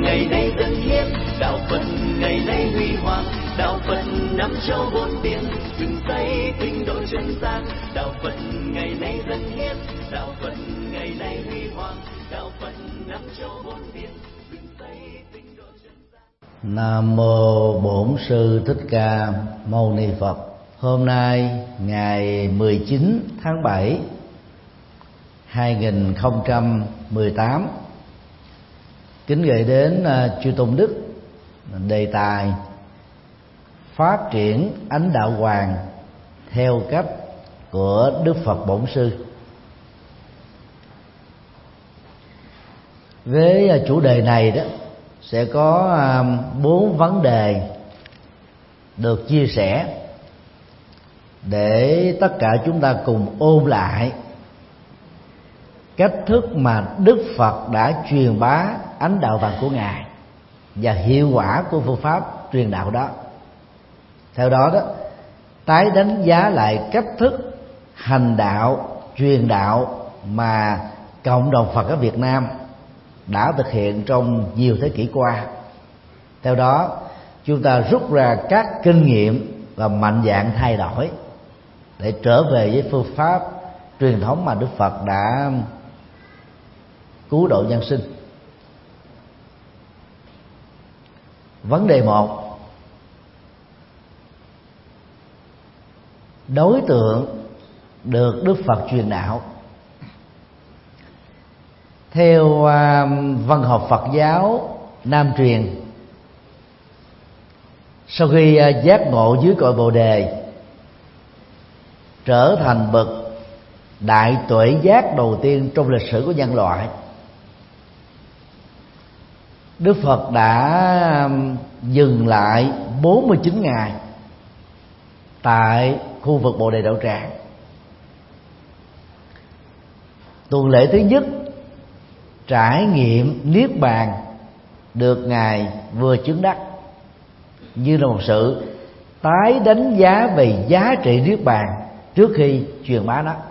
ngày nay dân hiến, đạo Phật ngày nay huy hoàng, đạo Phật năm châu bốn biển, dựng xây tinh độ chân gian. Đạo Phật ngày nay dân hiến, đạo Phật ngày nay huy hoàng, đạo Phật năm châu bốn biển, dựng xây tinh độ chân gian. Nam mô Bổn Sư Thích Ca Mâu Ni Phật. Hôm nay ngày 19 tháng 7 2018, kính gửi đến chư Tôn Đức đề tài phát triển ánh đạo hoàng theo cách của Đức Phật Bổn Sư. Với chủ đề này đó sẽ có 4 vấn đề được chia sẻ để tất cả chúng ta cùng ôn lại cách thức mà Đức Phật đã truyền bá ánh đạo vàng của Ngài và hiệu quả của phương pháp truyền đạo đó. Theo đó tái đánh giá lại cách thức hành đạo, truyền đạo mà cộng đồng Phật ở Việt Nam đã thực hiện trong nhiều thế kỷ qua. Theo đó, chúng ta rút ra các kinh nghiệm và mạnh dạn thay đổi để trở về với phương pháp truyền thống mà Đức Phật đã cứu độ nhân sinh. Vấn đề 1: đối tượng được Đức Phật truyền đạo. Theo văn học Phật giáo Nam truyền, sau khi giác ngộ dưới cội Bồ Đề, trở thành bậc đại tuệ giác đầu tiên trong lịch sử của nhân loại, Đức Phật đã dừng lại 49 ngày tại khu vực Bồ Đề Đạo Tràng. Tuần lễ thứ nhất trải nghiệm niết bàn được Ngài vừa chứng đắc, như là một sự tái đánh giá về giá trị niết bàn trước khi truyền bá nó.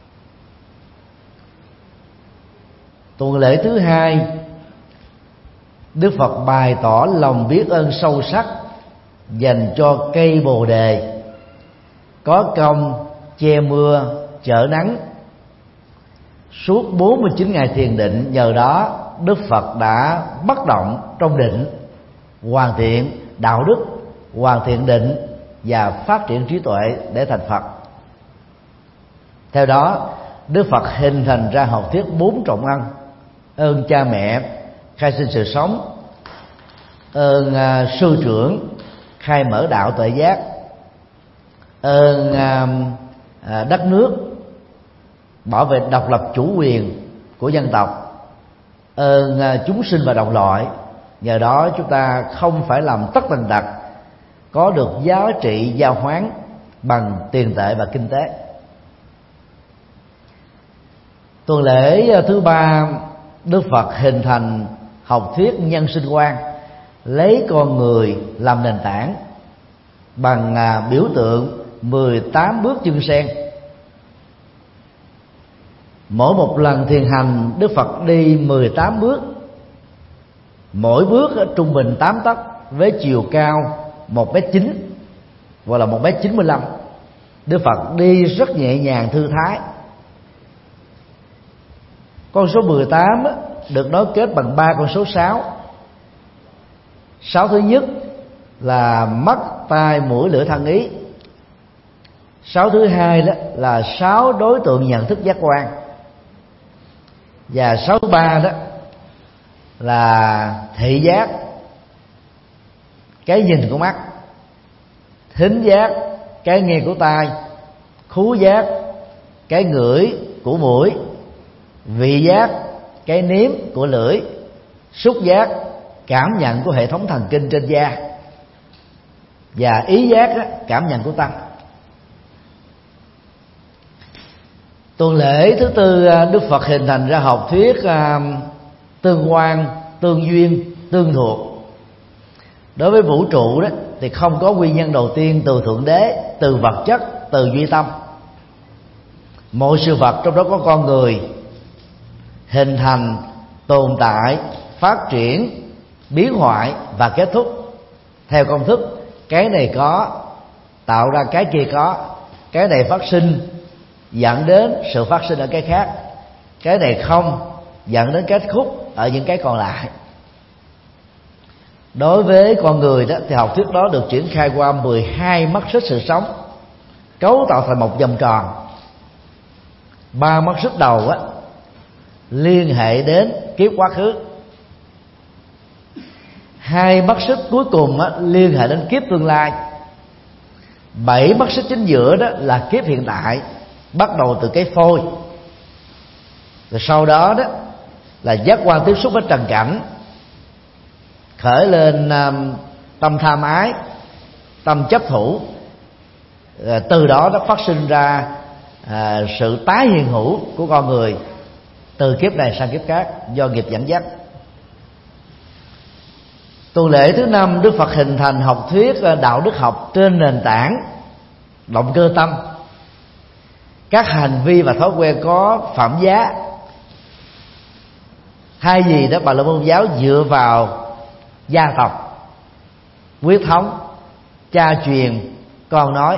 Tuần lễ thứ hai, Đức Phật bày tỏ lòng biết ơn sâu sắc dành cho cây Bồ Đề có công che mưa chở nắng. Suốt 49 ngày thiền định, nhờ đó Đức Phật đã bất động trong định, hoàn thiện đạo đức, hoàn thiện định và phát triển trí tuệ để thành Phật. Theo đó, Đức Phật hình thành ra học thuyết 4 trọng ân: ơn cha mẹ khai sinh sự sống, ơn sư trưởng khai mở đạo tuệ giác, ơn đất nước bảo vệ độc lập chủ quyền của dân tộc, ơn chúng sinh và đồng loại. Nhờ đó chúng ta không phải làm tất tần tật, có được giá trị giao hoán bằng tiền tệ và kinh tế. Tuần lễ thứ ba, Đức Phật hình thành học thuyết nhân sinh quan, lấy con người làm nền tảng bằng biểu tượng 18 bước chân sen. Mỗi một lần thiền hành, Đức Phật đi 18 bước, mỗi bước trung bình 8 tấc, với chiều cao 1m9 hoặc là 1m95. Đức Phật đi rất nhẹ nhàng thư thái. Con số 18 được nối kết bằng 3 con số 6. 6 thứ nhất là mắt, tai, mũi, lưỡi, thân, ý. 6 thứ hai đó là 6 đối tượng nhận thức giác quan. Và 6 thứ ba đó là thị giác, cái nhìn của mắt; thính giác, cái nghe của tai; khứu giác, cái ngửi của mũi; vị giác, cái nếm của lưỡi; xúc giác, cảm nhận của hệ thống thần kinh trên da; và ý giác, cảm nhận của tâm. Tuần lễ thứ tư, Đức Phật hình thành ra học thuyết tương quan, tương duyên, tương thuộc. Đối với vũ trụ đó thì không có nguyên nhân đầu tiên từ thượng đế, từ vật chất, từ duy tâm. Mọi sự vật, trong đó có con người, hình thành, tồn tại, phát triển biến hoại và kết thúc theo công thức cái này có tạo ra cái kia có, cái này phát sinh dẫn đến sự phát sinh ở cái khác, cái này không dẫn đến kết thúc ở những cái còn lại. Đối với con người đó thì học thuyết đó được triển khai qua 12 mắt xích sự sống, cấu tạo thành một vòng tròn. 3 mắt xích đầu liên hệ đến kiếp quá khứ, 2 mắt xích cuối cùng liên hệ đến kiếp tương lai, 7 mắt xích chính giữa đó là kiếp hiện tại, bắt đầu từ cái phôi, rồi sau đó đó là giác quan tiếp xúc với trần cảnh, khởi lên tâm tham ái, tâm chấp thủ, từ đó nó phát sinh ra sự tái hiện hữu của con người từ kiếp này sang kiếp khác do nghiệp dẫn dắt. Tuần lễ thứ 5, Đức Phật hình thành học thuyết đạo đức học trên nền tảng động cơ tâm. Các hành vi và thói quen có phạm giá, thay vì đó Bà La Môn giáo dựa vào gia tộc, huyết thống, cha truyền, con nói.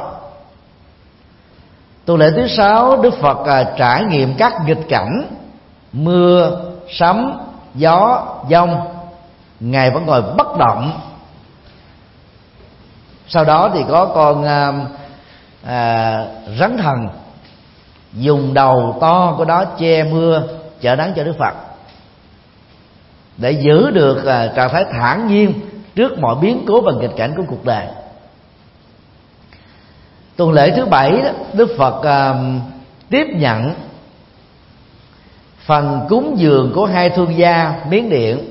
Tuần lễ thứ 6, Đức Phật trải nghiệm các nghịch cảnh mưa, sấm, gió, giông. Ngài vẫn ngồi bất động. Sau đó thì có con rắn thần dùng đầu to của nó che mưa chở nắng cho Đức Phật, để giữ được trạng thái thản nhiên trước mọi biến cố và nghịch cảnh của cuộc đời. Tuần lễ thứ 7, Đức Phật tiếp nhận phần cúng dường của 2 thương gia Miến Điện,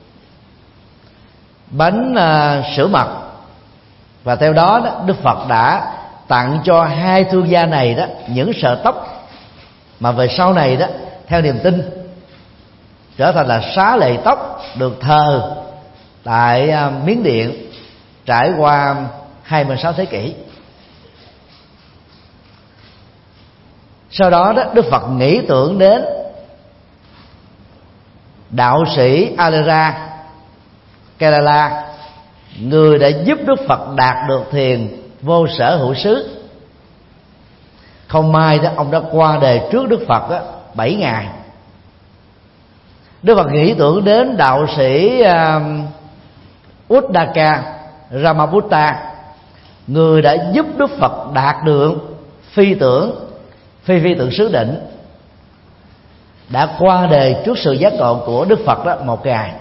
bánh sữa mật, và theo đó Đức Phật đã tặng cho 2 thương gia này đó những sợi tóc mà về sau này đó theo niềm tin trở thành là xá lệ tóc được thờ tại Miến Điện trải qua 26 thế kỷ. Sau đó Đức Phật nghĩ tưởng đến đạo sĩ Alera Kerala, người đã giúp Đức Phật đạt được thiền vô sở hữu xứ. Không may đó ông đã qua đời trước Đức Phật 7 ngày. Đức Phật nghĩ tưởng đến đạo sĩ Uddaka Ramaputta, người đã giúp Đức Phật đạt được phi tưởng xứ định, đã qua đời trước sự giác ngộ của Đức Phật đó một ngày.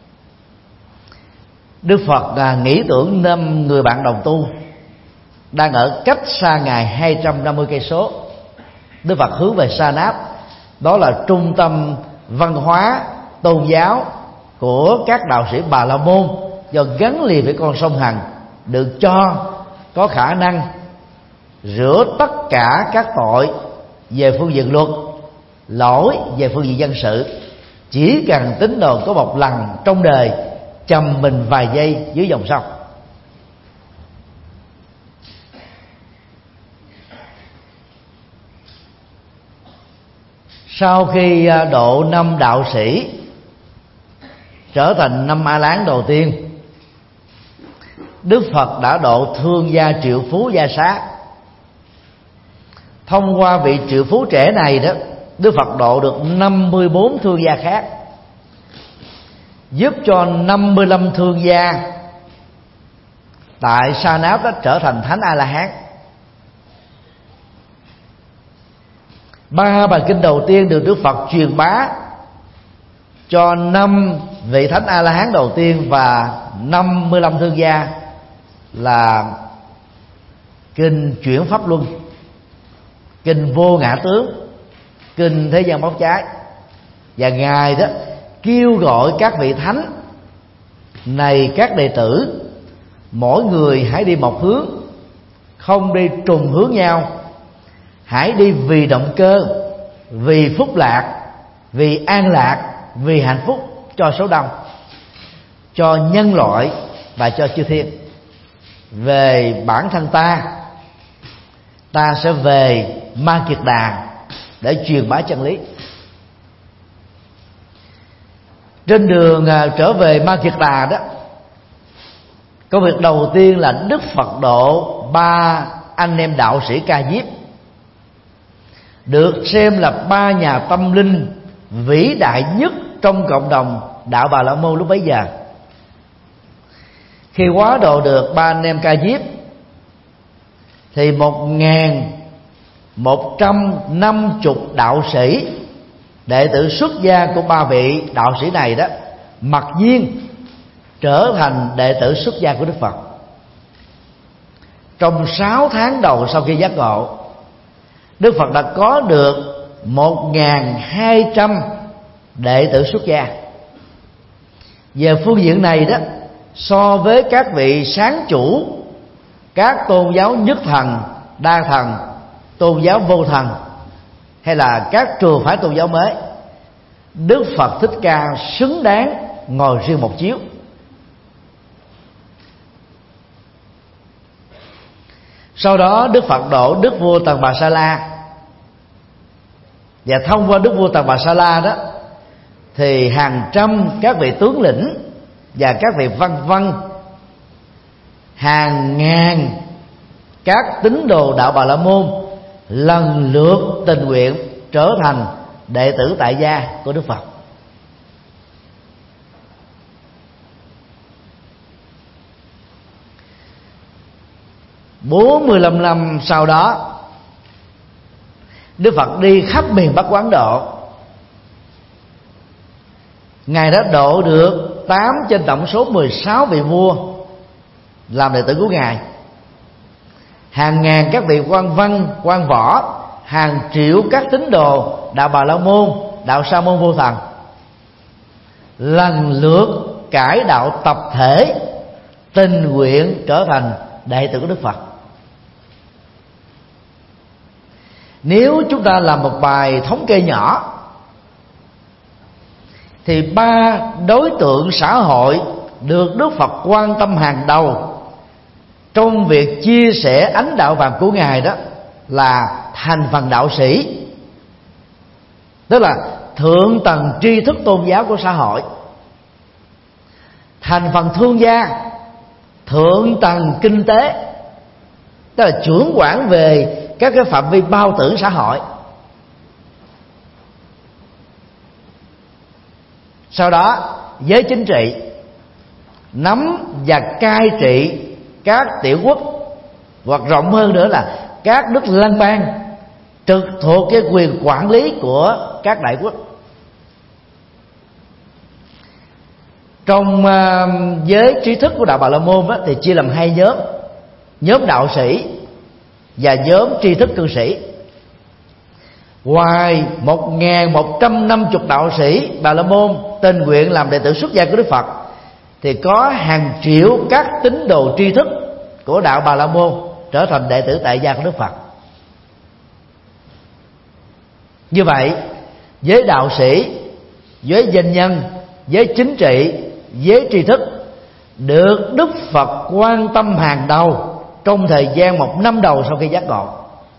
Đức Phật nghĩ tưởng 5 người bạn đồng tu đang ở cách xa Ngài 250 cây số. Đức Phật hướng về Sa Náp, đó là trung tâm văn hóa tôn giáo của các đạo sĩ Bà La Môn, do gắn liền với con sông Hằng, được cho có khả năng rửa tất cả các tội về phương diện luật, lỗi về phương diện dân sự. Chỉ cần tín đồ có một lần trong đời chầm mình vài giây dưới dòng sông. Sau khi độ 5 đạo sĩ trở thành 5 A-lán đầu tiên, Đức Phật đã độ thương gia triệu phú Gia Xá. Thông qua vị triệu phú trẻ này đó, Đức Phật độ được 54 thương gia khác, giúp cho 55 thương gia tại Sa Náp đó trở thành Thánh A-la-hán. 3 bài kinh đầu tiên được Đức Phật truyền bá cho 5 vị Thánh A-la-hán đầu tiên và 55 thương gia là kinh Chuyển Pháp Luân, kinh Vô Ngã Tướng, kinh Thế Gian Bóng Cháy. Và Ngài đó kêu gọi các vị thánh này, các đệ tử, mỗi người hãy đi một hướng, không đi trùng hướng nhau. Hãy đi vì động cơ, vì phúc lạc, vì an lạc, vì hạnh phúc cho số đông, cho nhân loại và cho chư thiên. Về bản thân ta sẽ về Ma Kiệt Đà để truyền bá chân lý. Trên đường trở về Ma Kiệt Tà đó, công việc đầu tiên là Đức Phật độ 3 anh em đạo sĩ Ca Diếp, được xem là 3 nhà tâm linh vĩ đại nhất trong cộng đồng đạo Bà La Môn lúc bấy giờ. Khi hóa độ được 3 anh em Ca Diếp thì 1150 đạo sĩ, đệ tử xuất gia của 3 vị đạo sĩ này đó, mặc nhiên trở thành đệ tử xuất gia của Đức Phật. Trong 6 tháng đầu sau khi giác ngộ, Đức Phật đã có được 1200 đệ tử xuất gia. Về phương diện này đó, so với các vị sáng chủ các tôn giáo nhất thần, đa thần, tôn giáo vô thần, hay là các trường phái tôn giáo mới, Đức Phật Thích Ca xứng đáng ngồi riêng một chiếu. Sau đó Đức Phật độ Đức vua Tần Bà Sa La, và thông qua Đức vua Tần Bà Sa La đó thì hàng trăm các vị tướng lĩnh và các vị văn văn, hàng ngàn các tín đồ đạo Bà La Môn lần lượt tình nguyện trở thành đệ tử tại gia của Đức Phật. Bốn 45 năm sau đó, Đức Phật đi khắp miền Bắc Ấn Độ. Ngài đã độ được 8 trên tổng số 16 vị vua làm đệ tử của Ngài, hàng ngàn các vị quan văn, quan võ, hàng triệu các tín đồ đạo Bà La Môn, đạo Sa Môn Vô Thần lần lượt cải đạo tập thể, tình nguyện trở thành đệ tử của Đức Phật. Nếu chúng ta làm một bài thống kê nhỏ thì 3 đối tượng xã hội được Đức Phật quan tâm hàng đầu trong việc chia sẻ ánh đạo vàng của Ngài đó là thành phần đạo sĩ, tức là thượng tầng tri thức tôn giáo của xã hội; thành phần thương gia, thượng tầng kinh tế, tức là trưởng quản về các cái phạm vi bao tử xã hội; sau đó giới chính trị, nắm và cai trị các tiểu quốc, hoặc rộng hơn nữa là các nước lân bang trực thuộc cái quyền quản lý của các đại quốc. Trong giới trí thức của đạo Bà La Môn đó, thì chia làm 2 nhóm: nhóm đạo sĩ và nhóm tri thức cư sĩ. Ngoài 1150 đạo sĩ Bà La Môn tình nguyện làm đệ tử xuất gia của Đức Phật, thì có hàng triệu các tín đồ tri thức của đạo Bà La Môn trở thành đệ tử tại gia của Đức Phật. Như vậy, giới đạo sĩ, giới doanh nhân, giới chính trị, giới tri thức được Đức Phật quan tâm hàng đầu trong thời gian 1 năm đầu sau khi giác ngộ.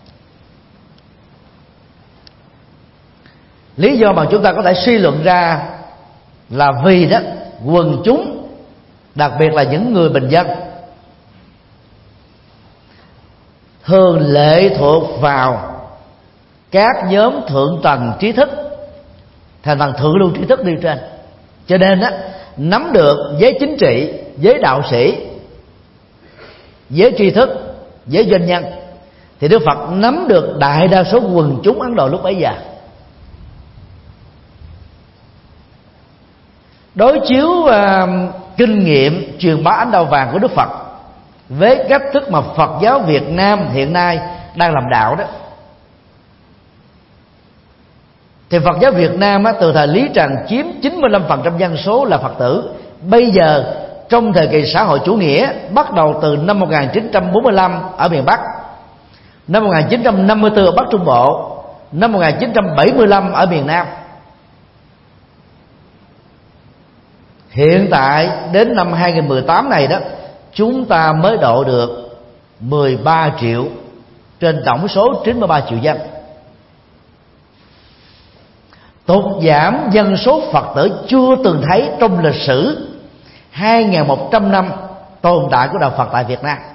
Lý do mà chúng ta có thể suy luận ra là vì đó quần chúng, đặc biệt là những người bình dân, thường lệ thuộc vào các nhóm thượng tầng trí thức, thành phần thượng lưu trí thức đi trên, cho nên á, nắm được giới chính trị, giới đạo sĩ, giới tri thức, giới doanh nhân, thì Đức Phật nắm được đại đa số quần chúng Ấn Độ lúc bấy giờ. Đối chiếu kinh nghiệm truyền bá ánh đạo vàng của Đức Phật với cách thức mà Phật giáo Việt Nam hiện nay đang làm đạo đó, thì Phật giáo Việt Nam từ thời Lý Trần chiếm 95% dân số là Phật tử. Bây giờ trong thời kỳ xã hội chủ nghĩa, bắt đầu từ năm 1945 ở miền Bắc, năm 1954 ở Bắc Trung Bộ, năm 1975 ở miền Nam, hiện tại đến năm 2018 này đó, chúng ta mới độ được 13 triệu trên tổng số 93 triệu dân. tụt giảm dân số Phật tử chưa từng thấy trong lịch sử 2.100 năm tồn tại của đạo Phật tại Việt Nam.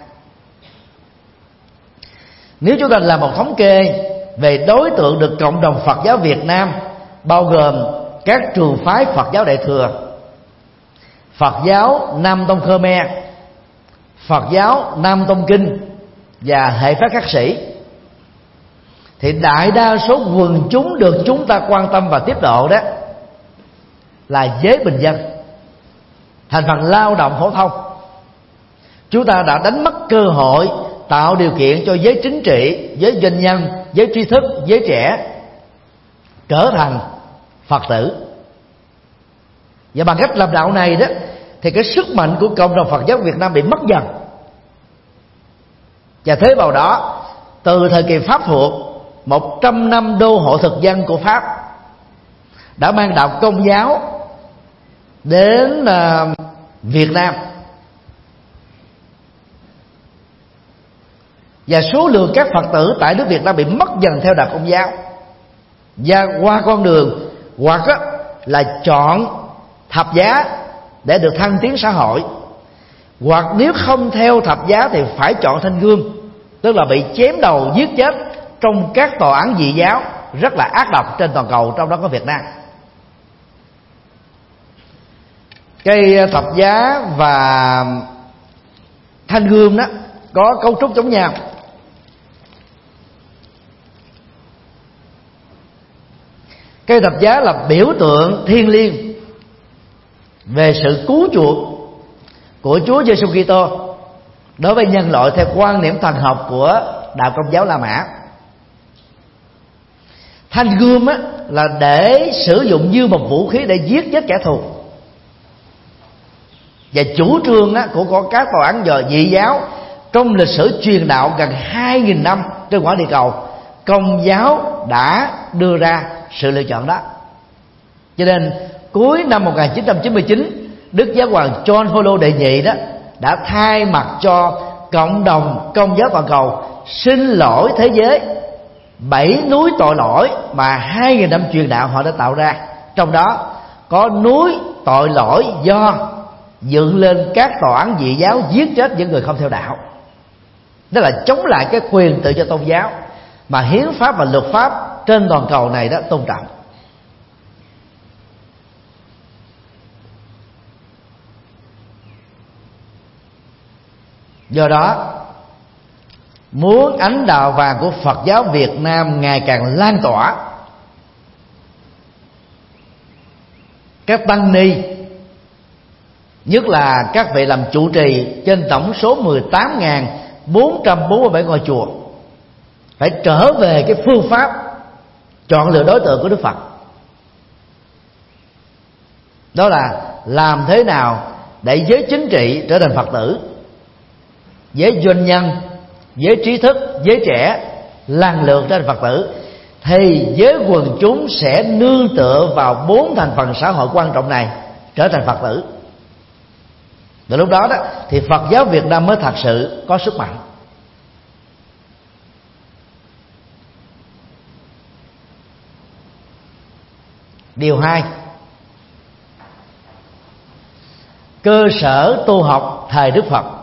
Nếu chúng ta làm một thống kê về đối tượng được cộng đồng Phật giáo Việt Nam, bao gồm các trường phái Phật giáo Đại thừa, Phật giáo Nam Tông Khmer, Phật giáo Nam Tông Kinh và hệ phái khắc sĩ, thì đại đa số quần chúng được chúng ta quan tâm và tiếp độ đó là giới bình dân, thành phần lao động phổ thông. Chúng ta đã đánh mất cơ hội tạo điều kiện cho giới chính trị, giới doanh nhân, giới trí thức, giới trẻ trở thành Phật tử. Và bằng cách làm đạo này đó, thì cái sức mạnh của cộng đồng Phật giáo Việt Nam bị mất dần. Và thế vào đó, từ thời kỳ Pháp thuộc, 100 năm đô hộ thực dân của Pháp đã mang đạo Công giáo đến Việt Nam, và số lượng các Phật tử tại nước Việt Nam bị mất dần theo đạo Công giáo, và qua con đường hoặc là chọn thập giá để được thăng tiến xã hội, hoặc nếu không theo thập giá thì phải chọn thanh gươm, tức là bị chém đầu giết chết trong các tòa án dị giáo rất là ác độc trên toàn cầu, trong đó có Việt Nam. Cây thập giá và thanh gươm đó có cấu trúc giống nhau. Cây thập giá là biểu tượng thiêng liêng về sự cứu chuộc của Chúa Giêsu Kitô đối với nhân loại theo quan niệm thần học của đạo Công giáo La Mã. Thanh gươm là để sử dụng như một vũ khí để giết chết kẻ thù. Và chủ trương của các tòa án dị giáo trong lịch sử truyền đạo gần 2.000 năm trên quả địa cầu, Công giáo đã đưa ra sự lựa chọn đó. Cho nên cuối năm 1999, Đức Giáo hoàng John Paul đệ nhị đó đã thay mặt cho cộng đồng Công giáo toàn cầu xin lỗi thế giới 7 núi tội lỗi mà 2.000 năm truyền đạo họ đã tạo ra. Trong đó có núi tội lỗi do dựng lên các tòa án dị giáo giết chết những người không theo đạo, đó là chống lại cái quyền tự do tôn giáo mà hiến pháp và luật pháp trên toàn cầu này đó tôn trọng. Do đó, muốn ánh đạo vàng của Phật giáo Việt Nam ngày càng lan tỏa, các tăng ni, nhất là các vị làm trụ trì trên tổng số 18.447 ngôi chùa, phải trở về cái phương pháp chọn lựa đối tượng của Đức Phật. Đó là làm thế nào để giới chính trị trở thành Phật tử, giới doanh nhân, giới trí thức, giới trẻ lần lượt trở thành Phật tử, thì giới quần chúng sẽ nương tựa vào 4 thành phần xã hội quan trọng này trở thành Phật tử. Từ lúc đó thì Phật giáo Việt Nam mới thật sự có sức mạnh. Điều 2, cơ sở tu học thời Đức Phật.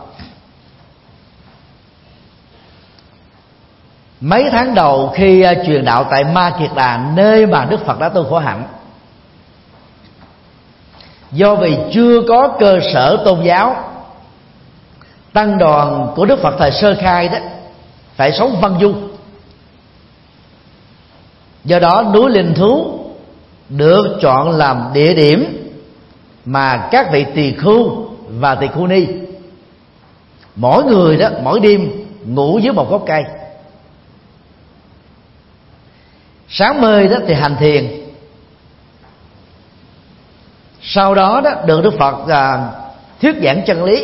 Mấy tháng đầu khi truyền đạo tại Ma Kiệt Đà, nơi mà Đức Phật đã tu khổ hạnh, do vì chưa có cơ sở tôn giáo, tăng đoàn của Đức Phật thời sơ khai đó phải sống văn du. Do đó núi Linh Thú được chọn làm địa điểm mà các vị tỳ khưu và tỳ khưu ni mỗi người đó mỗi đêm ngủ dưới một gốc cây. Sáng mơ đó thì hành thiền, sau đó đó được Đức Phật thuyết giảng chân lý.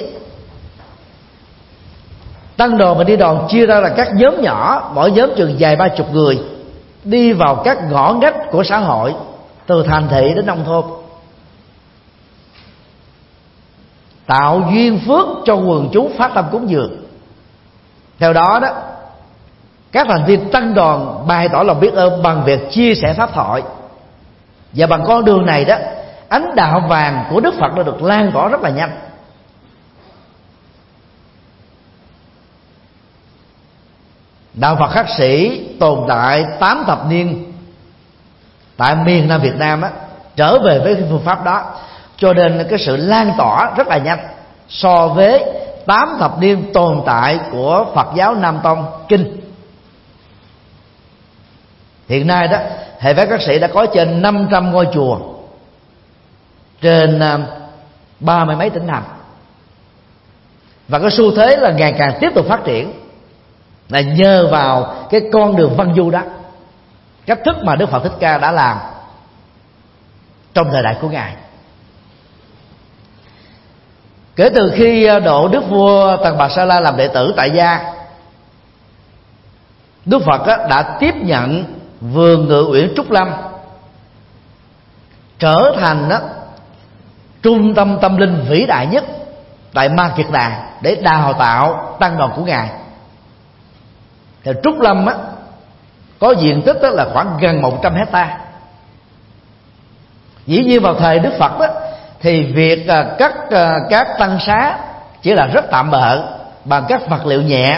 Tăng đoàn và đi đoàn chia ra là các nhóm nhỏ, mỗi nhóm chừng vài 30 người, đi vào các ngõ ngách của xã hội, từ thành thị đến nông thôn, tạo duyên phước cho quần chúng phát tâm cúng dường. Theo đó đó, các thành viên tăng đoàn bày tỏ lòng biết ơn bằng việc chia sẻ pháp thoại, Và bằng con đường này đó, ánh đạo vàng của Đức Phật đã được lan tỏa rất là nhanh. Đạo Phật Khắc Sĩ tồn tại 8 thập niên tại miền Nam Việt Nam á, trở về với phương pháp đó, cho nên cái sự lan tỏa rất là nhanh so với 8 thập niên tồn tại của Phật giáo Nam Tông Kinh. Hiện nay đó, hệ phái Khắc Sĩ đã có trên 500 ngôi chùa trên 30 mấy tỉnh thành, và cái xu thế là ngày càng tiếp tục phát triển là nhờ vào cái con đường văn du đó, cách thức mà Đức Phật Thích Ca đã làm trong thời đại của Ngài. Kể từ khi độ Đức vua Tần Bà Sa La làm đệ tử tại gia, Đức Phật đã tiếp nhận vườn Ngự Uyển Trúc Lâm trở thành trung tâm tâm linh vĩ đại nhất tại Ma Kiệt Đà để đào tạo tăng đoàn của Ngài. Thì Trúc Lâm có diện tích là khoảng gần 100 hectare. Dĩ nhiên vào thời Đức Phật thì việc cắt các tăng xá chỉ là rất tạm bợ bằng các vật liệu nhẹ.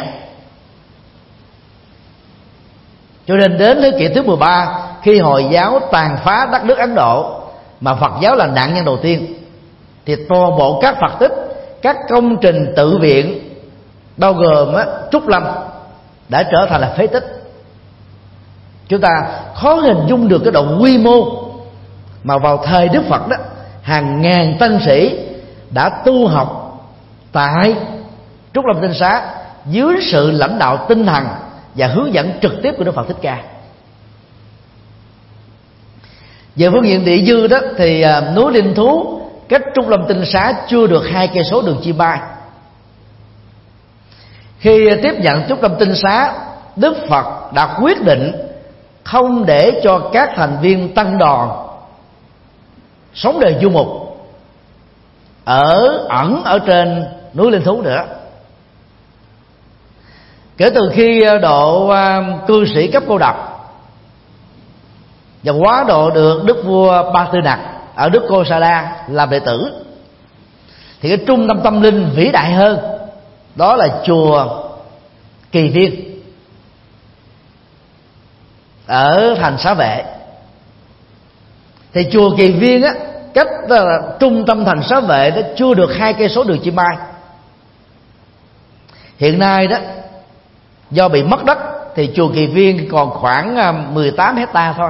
Cho nên đến thế kỷ thứ 13, khi Hồi giáo tàn phá đất nước Ấn Độ mà Phật giáo là nạn nhân đầu tiên, thì toàn bộ các Phật tích, các công trình tự viện bao gồm Trúc Lâm đã trở thành là phế tích. Chúng ta khó hình dung được cái độ quy mô mà vào thời Đức Phật đó, hàng ngàn tăng sĩ đã tu học tại Trúc Lâm Tinh Xá dưới sự lãnh đạo tinh thần và hướng dẫn trực tiếp của Đức Phật Thích Ca. Về phương diện địa dư đó thì núi Linh Thú cách Trúc Lâm Tinh Xá chưa được 2 cây số đường chim bay. Khi tiếp nhận Trúc Lâm Tinh Xá, Đức Phật đã quyết định không để cho các thành viên tăng đoàn sống đời du mục ẩn ở trên núi Linh Thú nữa. Kể từ khi độ cư sĩ cấp cô độc và quá độ được Đức vua Ba Tư Nặc ở Đức Cô Sa La làm đệ tử, thì cái trung tâm tâm linh vĩ đại hơn đó là chùa Kỳ Viên ở thành Xá Vệ. Thì chùa Kỳ Viên cách trung tâm thành Xá Vệ đó chưa được 2 cây số đường chim bay. Hiện nay đó, do bị mất đất thì chùa Kỳ Viên còn khoảng 18 hectare thôi.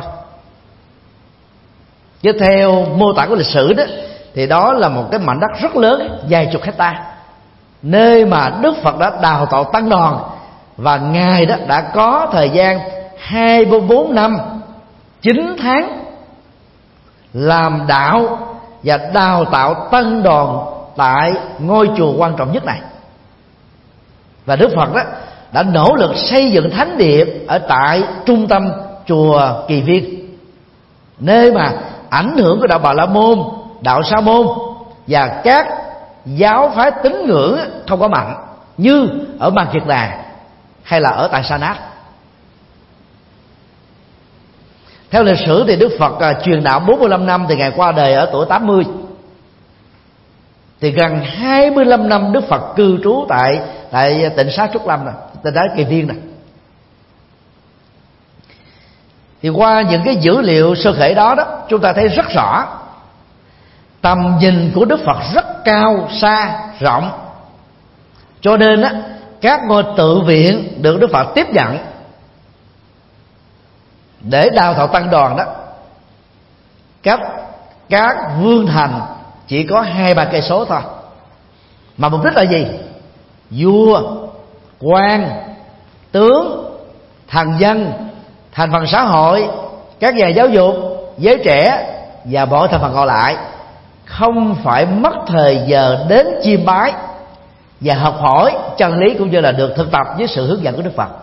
Chứ theo mô tả của lịch sử đó, thì đó là một cái mảnh đất rất lớn, vài chục hectare, nơi mà Đức Phật đã đào tạo tăng đoàn, và Ngài đó đã có thời gian 24 năm 9 tháng làm đạo và đào tạo tăng đoàn tại ngôi chùa quan trọng nhất này. Và Đức Phật đó đã nỗ lực xây dựng thánh địa ở tại trung tâm chùa Kỳ Viên, nơi mà ảnh hưởng của đạo Bà La Môn, đạo Sa Môn và các giáo phái tín ngưỡng không có mạnh như ở Ma Kiệt Đà hay là ở tại Sa Nát. Theo lịch sử thì Đức Phật truyền đạo 45 năm thì Ngài qua đời ở tuổi 80. Thì gần 25 năm Đức Phật cư trú tại tịnh xá Trúc Lâm này, tịnh xá Kỳ Viên này. Thì qua những cái dữ liệu sơ khởi đó chúng ta thấy rất rõ tầm nhìn của Đức Phật rất cao, xa, rộng. Cho nên các ngôi tự viện được Đức Phật tiếp nhận để đào tạo tăng đoàn đó, các vương thành chỉ có 2-3 cây số thôi. Mà mục đích là gì? Vua, quan, tướng, thần dân, thành phần xã hội, các nhà giáo dục, giới trẻ và mọi thành phần còn lại không phải mất thời giờ đến chiêm bái và học hỏi chân lý, cũng như là được thực tập với sự hướng dẫn của Đức Phật.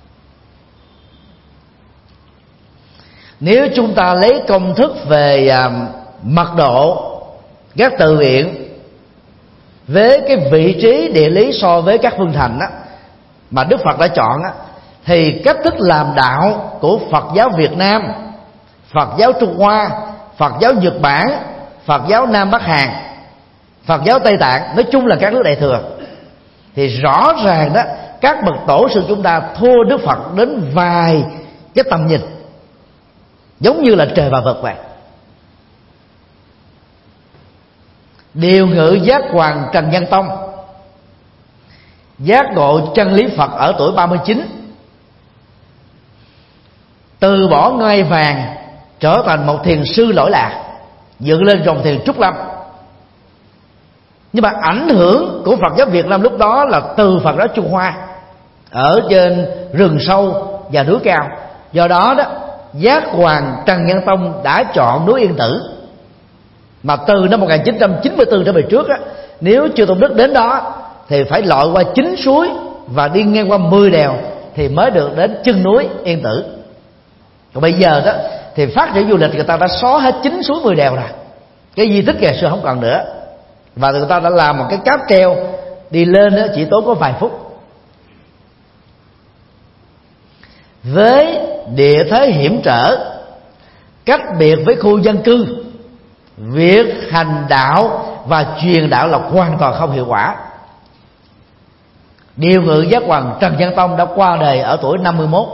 Nếu chúng ta lấy công thức về mật độ các tự viện với cái vị trí địa lý so với các phương thành mà Đức Phật đã chọn thì cách thức làm đạo của Phật giáo Việt Nam, Phật giáo Trung Hoa, Phật giáo Nhật Bản, Phật giáo Nam Bắc Hàn, Phật giáo Tây Tạng, nói chung là các nước Đại thừa, thì rõ ràng đó các bậc tổ sư chúng ta thua Đức Phật đến vài cái tầm nhìn, giống như là trời và vực vậy. Điều ngự Giác Hoàng Trần Nhân Tông giác ngộ chân lý Phật ở tuổi 39, từ bỏ ngai vàng trở thành một thiền sư lỗi lạc, dựng lên dòng thiền Trúc Lâm. Nhưng mà ảnh hưởng của Phật giáo Việt Nam lúc đó là từ Phật giáo Trung Hoa ở trên rừng sâu và núi cao. Do đó đó, Giác Hoàng Trần Nhân Tông đã chọn núi Yên Tử, mà từ năm 1994 trở về trước á, nếu Chư Tôn Đức đến đó thì phải lội qua 9 suối và đi ngang qua 10 đèo thì mới được đến chân núi Yên Tử. Còn bây giờ đó thì phát triển du lịch, người ta đã xóa hết 9 suối 10 đèo rồi, cái di tích ngày xưa không còn nữa, và người ta đã làm một cái cáp treo đi lên đó chỉ tốn có vài phút. Với địa thế hiểm trở, cách biệt với khu dân cư, việc hành đạo và truyền đạo là hoàn toàn không hiệu quả. Điều ngự Giác Hoàng Trần Nhân Tông đã qua đời ở tuổi 51.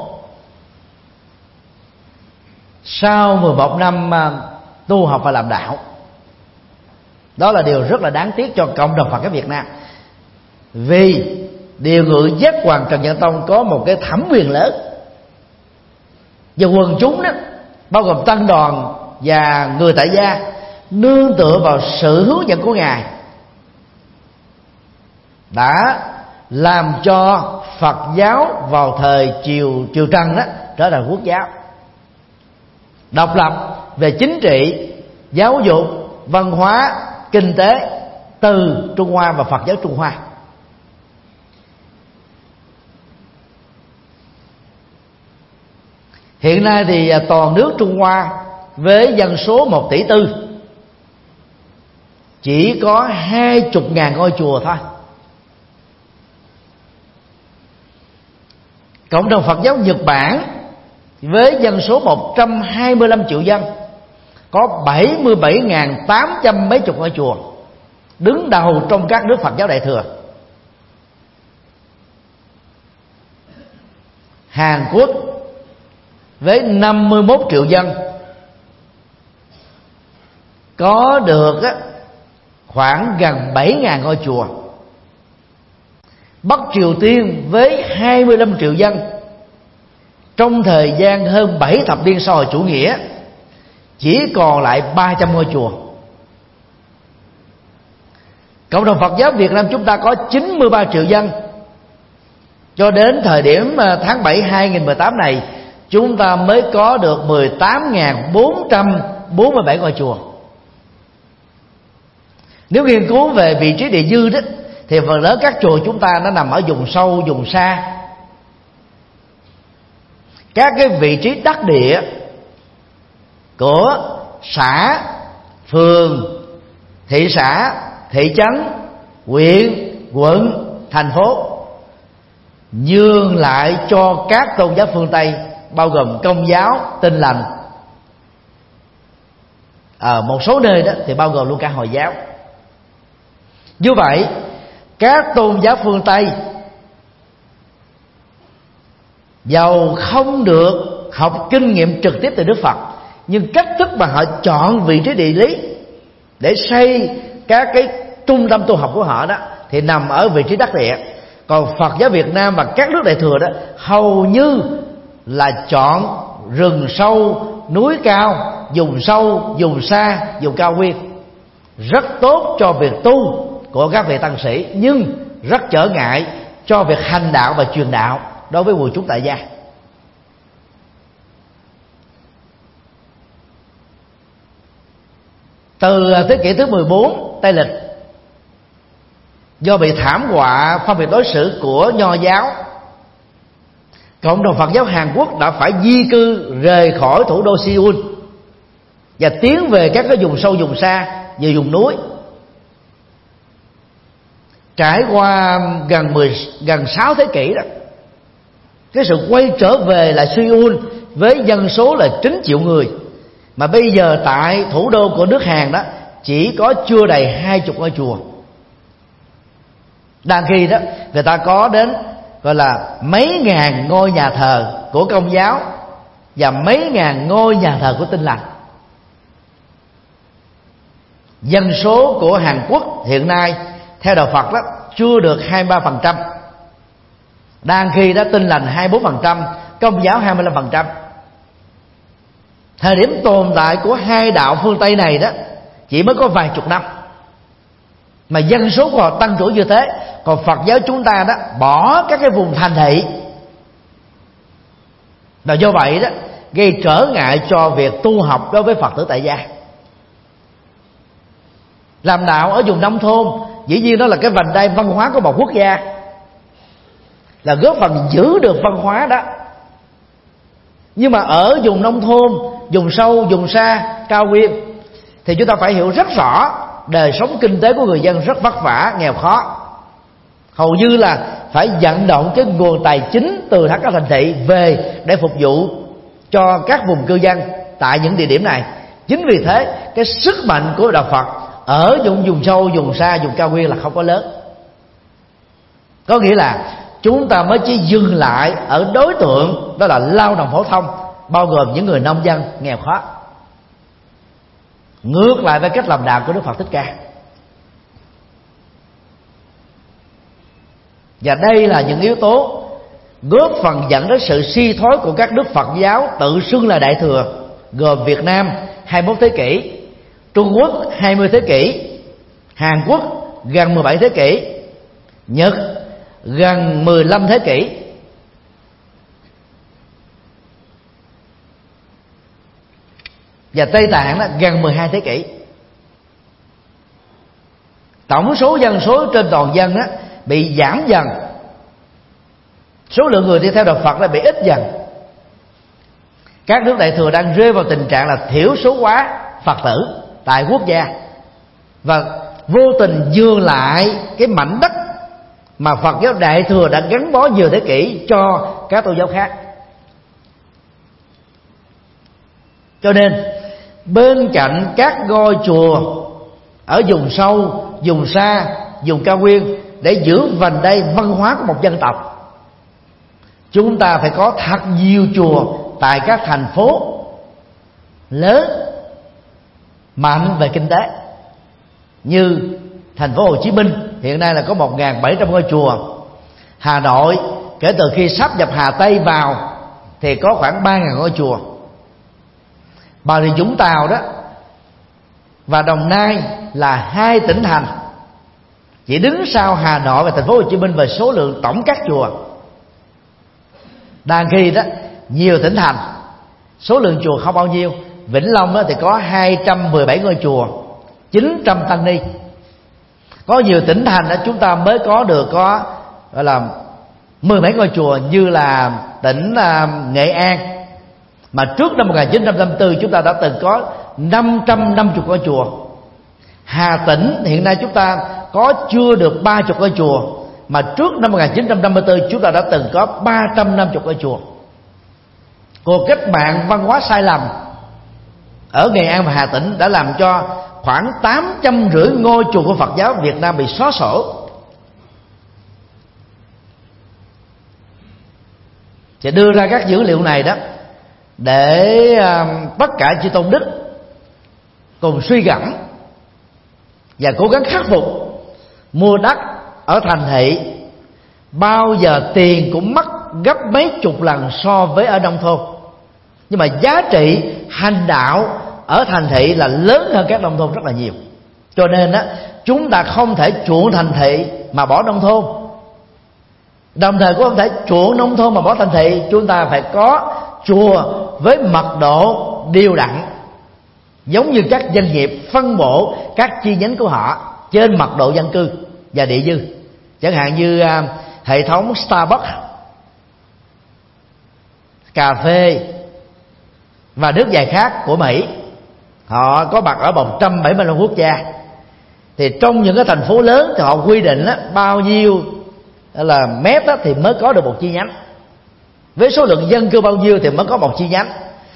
Sau 11 năm tu học và làm đạo. Đó là điều rất là đáng tiếc cho cộng đồng Phật giáo Việt Nam. Vì điều ngự Giác Hoàng Trần Nhân Tông có một cái thẩm quyền lớn, và quần chúng đó, bao gồm tăng đoàn và người tại gia, nương tựa vào sự hướng dẫn của Ngài, đã làm cho Phật giáo vào thời triều Trần đó trở thành quốc giáo, độc lập về chính trị, giáo dục, văn hóa, kinh tế từ Trung Hoa và Phật giáo Trung Hoa. Hiện nay thì toàn nước Trung Hoa với dân số 1,4 tỷ chỉ có 20.000 ngôi chùa thôi. Cộng đồng Phật giáo Nhật Bản với dân số 125 triệu dân có 77.800 mấy chục ngôi chùa, đứng đầu trong các nước Phật giáo Đại thừa. Hàn Quốc với 51 triệu dân có được khoảng gần 7.000 ngôi chùa. Bắc Triều Tiên với 25 triệu dân, trong thời gian hơn 7 thập niên sau hồi chủ nghĩa, chỉ còn lại 300 ngôi chùa. Cộng đồng Phật giáo Việt Nam chúng ta có 93 triệu dân. Cho đến thời điểm tháng 7 2018 này, chúng ta mới có được 18.447 ngôi chùa. Nếu nghiên cứu về vị trí địa dư đó, thì phần lớn các chùa chúng ta nó nằm ở vùng sâu, vùng xa. Các cái vị trí đắc địa của xã, phường, thị xã, thị trấn, huyện, quận, thành phố nhường lại cho các tôn giáo phương Tây, bao gồm Công giáo, Tin lành. Ở một số nơi đó thì bao gồm luôn cả Hồi giáo. Như vậy, các tôn giáo phương Tây dầu không được học kinh nghiệm trực tiếp từ Đức Phật, nhưng cách thức mà họ chọn vị trí địa lý để xây các cái trung tâm tu học của họ đó thì nằm ở vị trí đắc địa. Còn Phật giáo Việt Nam và các nước Đại thừa đó hầu như là chọn rừng sâu, núi cao, vùng sâu, vùng xa, vùng cao nguyên, rất tốt cho việc tu của các vị tăng sĩ, nhưng rất trở ngại cho việc hành đạo và truyền đạo đối với quần chúng tại gia. Từ thế kỷ thứ 14 Tây lịch, do bị thảm họa phân biệt đối xử của Nho giáo, cộng đồng Phật giáo Hàn Quốc đã phải di cư rời khỏi thủ đô Seoul và tiến về các cái vùng sâu, vùng xa, về vùng núi. Trải qua gần 6 thế kỷ đó, cái sự quay trở về lại Seoul với dân số là 9 triệu người Mà bây giờ tại thủ đô của nước Hàn đó chỉ có chưa đầy 20 ngôi chùa. Đang khi đó người ta có đến gọi là mấy ngàn ngôi nhà thờ của Công giáo và mấy ngàn ngôi nhà thờ của Tin lành. Dân số của Hàn Quốc hiện nay theo đạo Phật đó chưa được 23%. Đang khi đó Tin lành 24%, Công giáo 25%. Thời điểm tồn tại của hai đạo phương Tây này đó chỉ mới có vài chục năm mà dân số của họ tăng trưởng như thế. Còn Phật giáo chúng ta đó bỏ các cái vùng thành thị, và do vậy đó gây trở ngại cho việc tu học đối với Phật tử tại gia. Làm đạo ở vùng nông thôn dĩ nhiên đó là cái vành đai văn hóa của một quốc gia, là góp phần giữ được văn hóa đó. Nhưng mà ở vùng nông thôn, vùng sâu, vùng xa, cao nguyên thì chúng ta phải hiểu rất rõ đời sống kinh tế của người dân rất vất vả, nghèo khó. Hầu như là phải vận động cái nguồn tài chính từ các thành thị về để phục vụ cho các vùng cư dân tại những địa điểm này. Chính vì thế cái sức mạnh của đạo Phật ở vùng sâu, vùng xa, vùng cao nguyên là không có lớn. Có nghĩa là chúng ta mới chỉ dừng lại ở đối tượng đó là lao động phổ thông, bao gồm những người nông dân nghèo khó, ngược lại với cách làm đạo của Đức Phật Thích Ca. Và đây là những yếu tố góp phần dẫn đến sự suy thoái của các nước Phật giáo tự xưng là Đại Thừa, gồm Việt Nam 21 thế kỷ, Trung Quốc 20 thế kỷ, Hàn Quốc gần 17 thế kỷ, Nhật gần 15 thế kỷ. Và Tây Tạng đó gần 12 thế kỷ. Tổng số dân số trên toàn dân đó bị giảm dần, số lượng người đi theo đạo Phật đã bị ít dần. Các nước Đại Thừa đang rơi vào tình trạng là thiểu số hóa Phật tử tại quốc gia, và vô tình dư lại cái mảnh đất mà Phật giáo Đại Thừa đã gắn bó nhiều thế kỷ cho các tôn giáo khác. Cho nên bên cạnh các ngôi chùa ở vùng sâu, vùng xa, vùng cao nguyên để giữ vành đai văn hóa của một dân tộc, chúng ta phải có thật nhiều chùa tại các thành phố lớn mạnh về kinh tế. Như thành phố Hồ Chí Minh hiện nay là có 1.700 ngôi chùa. Hà Nội kể từ khi sáp nhập Hà Tây vào thì có khoảng 3.000 ngôi chùa. Bà Rịa Vũng Tàu đó và Đồng Nai là hai tỉnh thành chỉ đứng sau Hà Nội và thành phố Hồ Chí Minh về số lượng tổng các chùa. Đang khi đó nhiều tỉnh thành số lượng chùa không bao nhiêu. Vĩnh Long đó thì có 217 ngôi chùa, 900 tăng ni. Có nhiều tỉnh thành đó chúng ta mới có được có gọi là 10 mấy ngôi chùa, như là tỉnh Nghệ An mà trước năm 1954 chúng ta đã từng có 550 ngôi chùa. Hà Tĩnh hiện nay chúng ta có chưa được 30 ngôi chùa, mà trước năm 1954 chúng ta đã từng có 350 ngôi chùa. Cuộc cách mạng văn hóa sai lầm ở Nghệ An và Hà Tĩnh đã làm cho khoảng 850 ngôi chùa của Phật giáo Việt Nam bị xóa sổ. Thì đưa ra các dữ liệu này đó để tất cả chư tôn đức cùng suy gẫm và cố gắng khắc phục. Mua đất ở thành thị bao giờ tiền cũng mất gấp mấy chục lần so với ở nông thôn, nhưng mà giá trị hành đạo ở thành thị là lớn hơn các nông thôn rất là nhiều. Cho nên á, chúng ta không thể chuộng thành thị mà bỏ nông thôn, đồng thời cũng không thể chuộng nông thôn mà bỏ thành thị. Chúng ta phải có chùa với mật độ đều đặn, giống như các doanh nghiệp phân bổ các chi nhánh của họ trên mật độ dân cư và địa dư. Chẳng hạn như hệ thống Starbucks, cà phê và nước giải khát của Mỹ, họ có mặt ở 175 quốc gia. Thì trong những cái thành phố lớn thì họ quy định bao nhiêu là mét thì mới có được một chi nhánh, với số lượng dân cư bao nhiêu thì mới có một chi nhánh.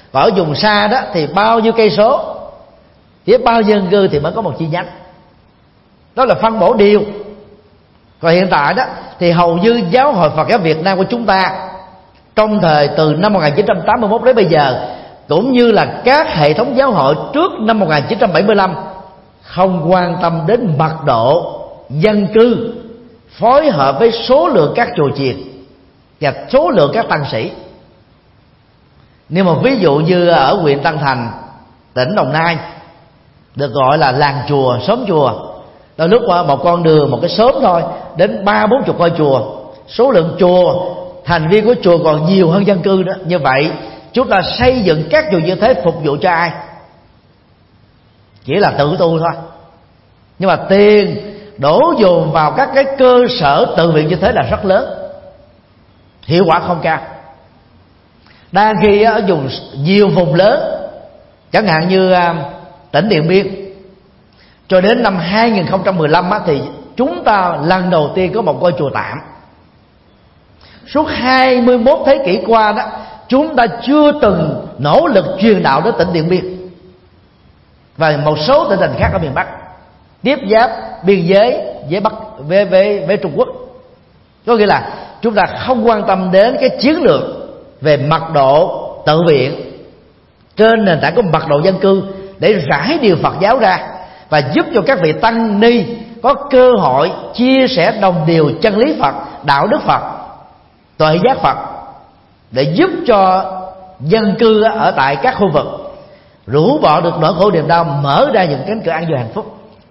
Và ở vùng xa đó thì bao nhiêu cây số với bao nhiêu dân cư thì mới có một chi nhánh. Đó là phân bổ điều. Còn hiện tại đó thì hầu như Giáo hội Phật giáo Việt Nam của chúng ta trong thời từ năm 1981 đến bây giờ, cũng như là các hệ thống giáo hội trước năm 1975, không quan tâm đến mật độ dân cư phối hợp với số lượng các chùa chiền và số lượng các tăng sĩ. Nếu mà ví dụ như ở huyện Tân Thành, tỉnh Đồng Nai, được gọi là làng chùa, xóm chùa, đôi lúc một con đường, một cái xóm thôi đến 30-40 ngôi chùa, số lượng chùa, thành viên của chùa còn nhiều hơn dân cư nữa. Như vậy chúng ta xây dựng các chùa như thế phục vụ cho ai? Chỉ là tự tu thôi. Nhưng mà tiền đổ dồn vào các cái cơ sở tự viện như thế là rất lớn, hiệu quả không cao. Đang khi ở vùng nhiều vùng lớn, chẳng hạn như tỉnh Điện Biên, cho đến năm 2015 thì chúng ta lần đầu tiên có một ngôi chùa tạm. Suốt 21 thế kỷ qua đó, chúng ta chưa từng nỗ lực truyền đạo đến tỉnh Điện Biên và một số tỉnh thành khác ở miền Bắc tiếp giáp biên giới với Bắc với Trung Quốc. Có nghĩa là chúng ta không quan tâm đến cái chiến lược về mật độ tự viện trên nền tảng của mật độ dân cư để rải điều Phật giáo ra và giúp cho các vị tăng ni có cơ hội chia sẻ đồng điều chân lý Phật, đạo đức Phật, tuệ giác Phật, để giúp cho dân cư ở tại các khu vực rũ bỏ được nỗi khổ niềm đau, mở ra những cánh cửa an vui hạnh phúc.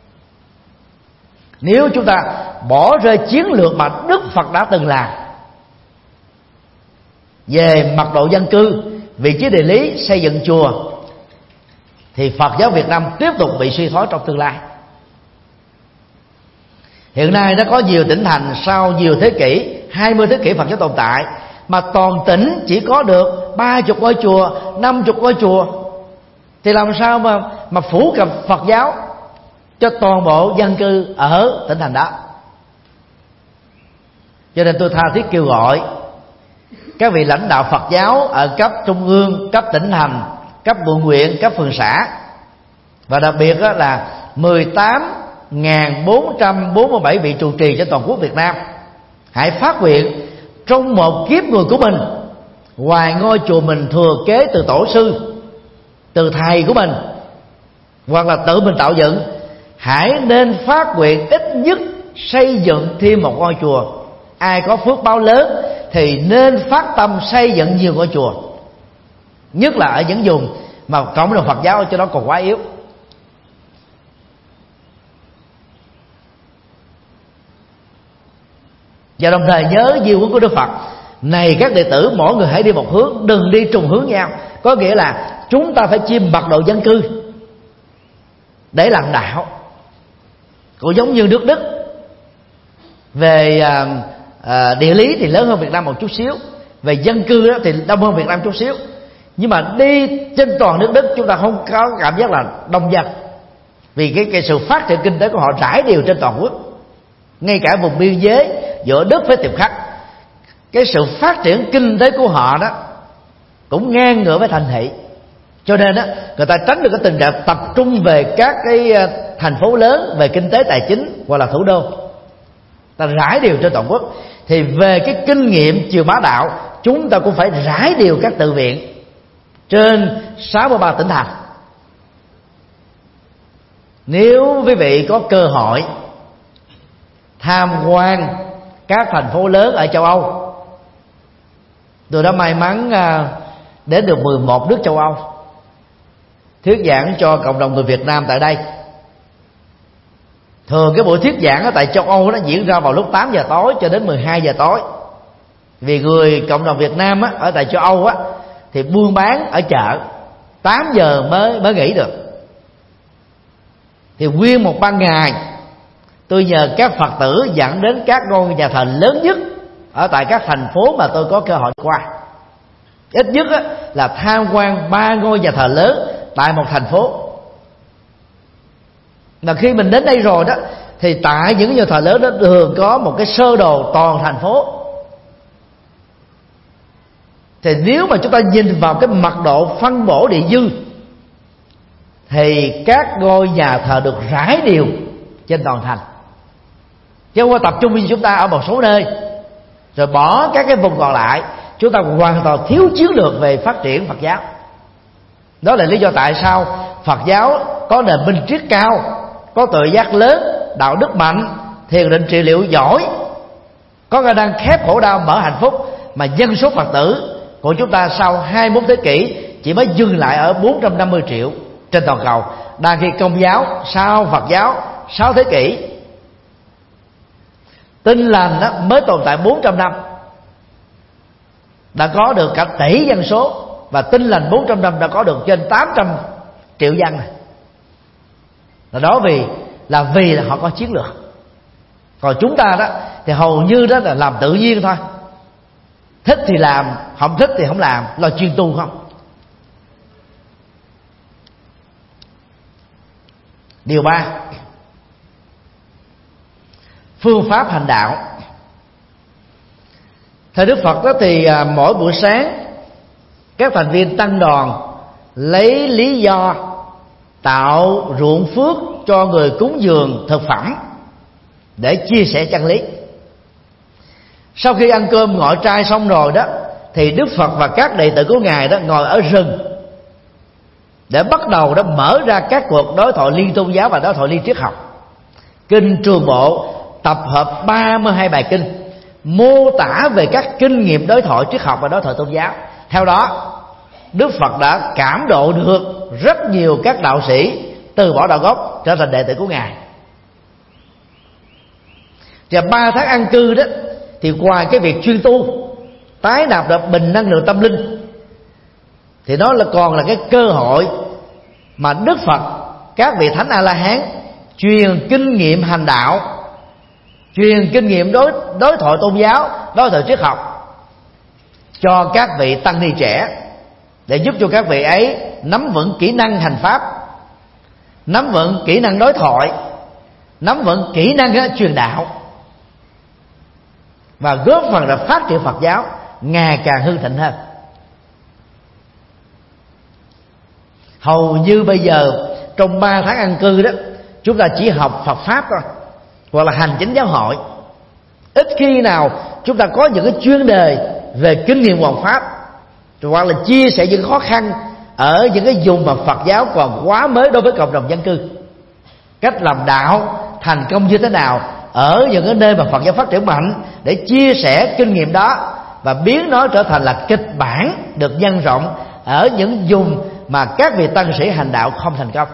Nếu chúng ta bỏ rơi chiến lược mà Đức Phật đã từng làm về mật độ dân cư, vị trí địa lý, xây dựng chùa, thì Phật giáo Việt Nam tiếp tục bị suy thoái trong tương lai. Hiện nay đã có nhiều tỉnh thành sau nhiều thế kỷ, 20 thế kỷ Phật giáo tồn tại, mà toàn tỉnh chỉ có được 30 ngôi chùa, 50 ngôi chùa, thì làm sao mà phổ cập Phật giáo cho toàn bộ dân cư ở tỉnh thành đó? Cho nên tôi tha thiết kêu gọi các vị lãnh đạo Phật giáo ở cấp trung ương, cấp tỉnh thành, cấp quận huyện, cấp phường xã, và đặc biệt là 18.447 vị trụ trì trên toàn quốc Việt Nam, hãy phát nguyện trong một kiếp người của mình, ngoài ngôi chùa mình thừa kế từ tổ sư, từ thầy của mình, hoặc là tự mình tạo dựng, hãy nên phát nguyện ít nhất xây dựng thêm một ngôi chùa. Ai có phước báo lớn thì nên phát tâm xây dựng nhiều ngôi chùa, nhất là ở những vùng mà cộng đồng Phật giáo cho nó còn quá yếu. Và đồng thời nhớ di huấn của Đức Phật: này các đệ tử, mỗi người hãy đi một hướng, đừng đi trùng hướng nhau. Có nghĩa là chúng ta phải chiêm mật độ dân cư để làm đạo. Cũng giống như nước Đức, về địa lý thì lớn hơn Việt Nam một chút xíu, về dân cư thì đông hơn Việt Nam chút xíu, nhưng mà đi trên toàn nước Đức chúng ta không có cảm giác là đông dân, vì cái sự phát triển kinh tế của họ rải đều trên toàn quốc. Ngay cả vùng biên giới giữa Đức với Tiệp Khắc, cái sự phát triển kinh tế của họ đó cũng ngang ngửa với thành thị. Cho nên đó, người ta tránh được cái tình trạng tập trung về các cái thành phố lớn về kinh tế tài chính hoặc là thủ đô, ta rải đều trên toàn quốc. Thì về cái kinh nghiệm truyền bá đạo, chúng ta cũng phải rải đều các tự viện trên 63 tỉnh thành. Nếu quý vị có cơ hội tham quan các thành phố lớn ở châu Âu, tôi đã may mắn đến được 11 nước châu Âu thuyết giảng cho cộng đồng người Việt Nam tại đây. Thường cái buổi thuyết giảng ở tại châu Âu nó diễn ra vào lúc 8 giờ tối cho đến 12 giờ tối. Vì người cộng đồng Việt Nam ở tại châu Âu thì buôn bán ở chợ, 8 giờ mới nghỉ được. Thì nguyên một ban ngày tôi nhờ các Phật tử dẫn đến các ngôi nhà thờ lớn nhất ở tại các thành phố mà tôi có cơ hội qua. Ít nhất là tham quan 3 ngôi nhà thờ lớn tại một thành phố. Mà khi mình đến đây rồi đó, thì tại những nhà thờ lớn đó thường có một cái sơ đồ toàn thành phố. Thì nếu mà chúng ta nhìn vào cái mật độ phân bổ địa dư thì các ngôi nhà thờ được rải đều trên toàn thành, chứ không có tập trung như chúng ta ở một số nơi rồi bỏ các cái vùng còn lại. Chúng ta hoàn toàn thiếu chiến lược về phát triển Phật giáo. Đó là lý do tại sao Phật giáo có nền minh triết cao, có tự giác lớn, đạo đức mạnh, thiền định trị liệu giỏi, có khả năng khép khổ đau mở hạnh phúc, mà dân số Phật tử của chúng ta sau 21 thế kỷ chỉ mới dừng lại ở 450 triệu trên toàn cầu, đang khi Công giáo sau Phật giáo 6 thế kỷ. Tin lành đó mới tồn tại 400 năm đã có được cả tỷ dân số, và Tin lành 400 năm đã có được trên 800 triệu dân này. Đó vì họ có chiến lược. Còn chúng ta đó thì hầu như đó là làm tự nhiên thôi, thích thì làm, không thích thì không làm, là chuyên tu không. Điều 3, phương pháp hành đạo. Theo Đức Phật đó thì mỗi buổi sáng các thành viên tăng đoàn lấy lý do tạo ruộng phước cho người cúng dường thực phẩm để chia sẻ chân lý. Sau khi ăn cơm ngọ trai xong rồi đó thì Đức Phật và các đệ tử của Ngài đó ngồi ở rừng để bắt đầu đó mở ra các cuộc đối thoại liên tôn giáo và đối thoại liên triết học. Kinh Trường Bộ tập hợp 32 bài kinh mô tả về các kinh nghiệm đối thoại triết học và đối thoại tôn giáo. Theo đó, Đức Phật đã cảm độ được rất nhiều các đạo sĩ từ bỏ đạo gốc trở thành đệ tử của Ngài. Và 3 tháng an cư đó thì ngoài cái việc chuyên tu, tái nạp được bình năng lượng tâm linh, thì nó còn là cái cơ hội mà Đức Phật, các vị thánh A La Hán truyền kinh nghiệm hành đạo, truyền kinh nghiệm đối thoại tôn giáo, đối thoại triết học cho các vị tăng ni trẻ, để giúp cho các vị ấy nắm vững kỹ năng hành pháp, nắm vững kỹ năng đối thoại, nắm vững kỹ năng truyền đạo, và góp phần là phát triển Phật giáo ngày càng hưng thịnh hơn. Hầu như bây giờ trong 3 tháng an cư đó, chúng ta chỉ học Phật pháp thôi, hoặc là hành chính giáo hội. Ít khi nào chúng ta có những cái chuyên đề về kinh nghiệm hoàn pháp, hoặc là chia sẻ những khó khăn ở những cái vùng mà Phật giáo còn quá mới đối với cộng đồng dân cư, cách làm đạo thành công như thế nào ở những cái nơi mà Phật giáo phát triển mạnh, để chia sẻ kinh nghiệm đó và biến nó trở thành là kịch bản được nhân rộng ở những vùng mà các vị tăng sĩ hành đạo không thành công.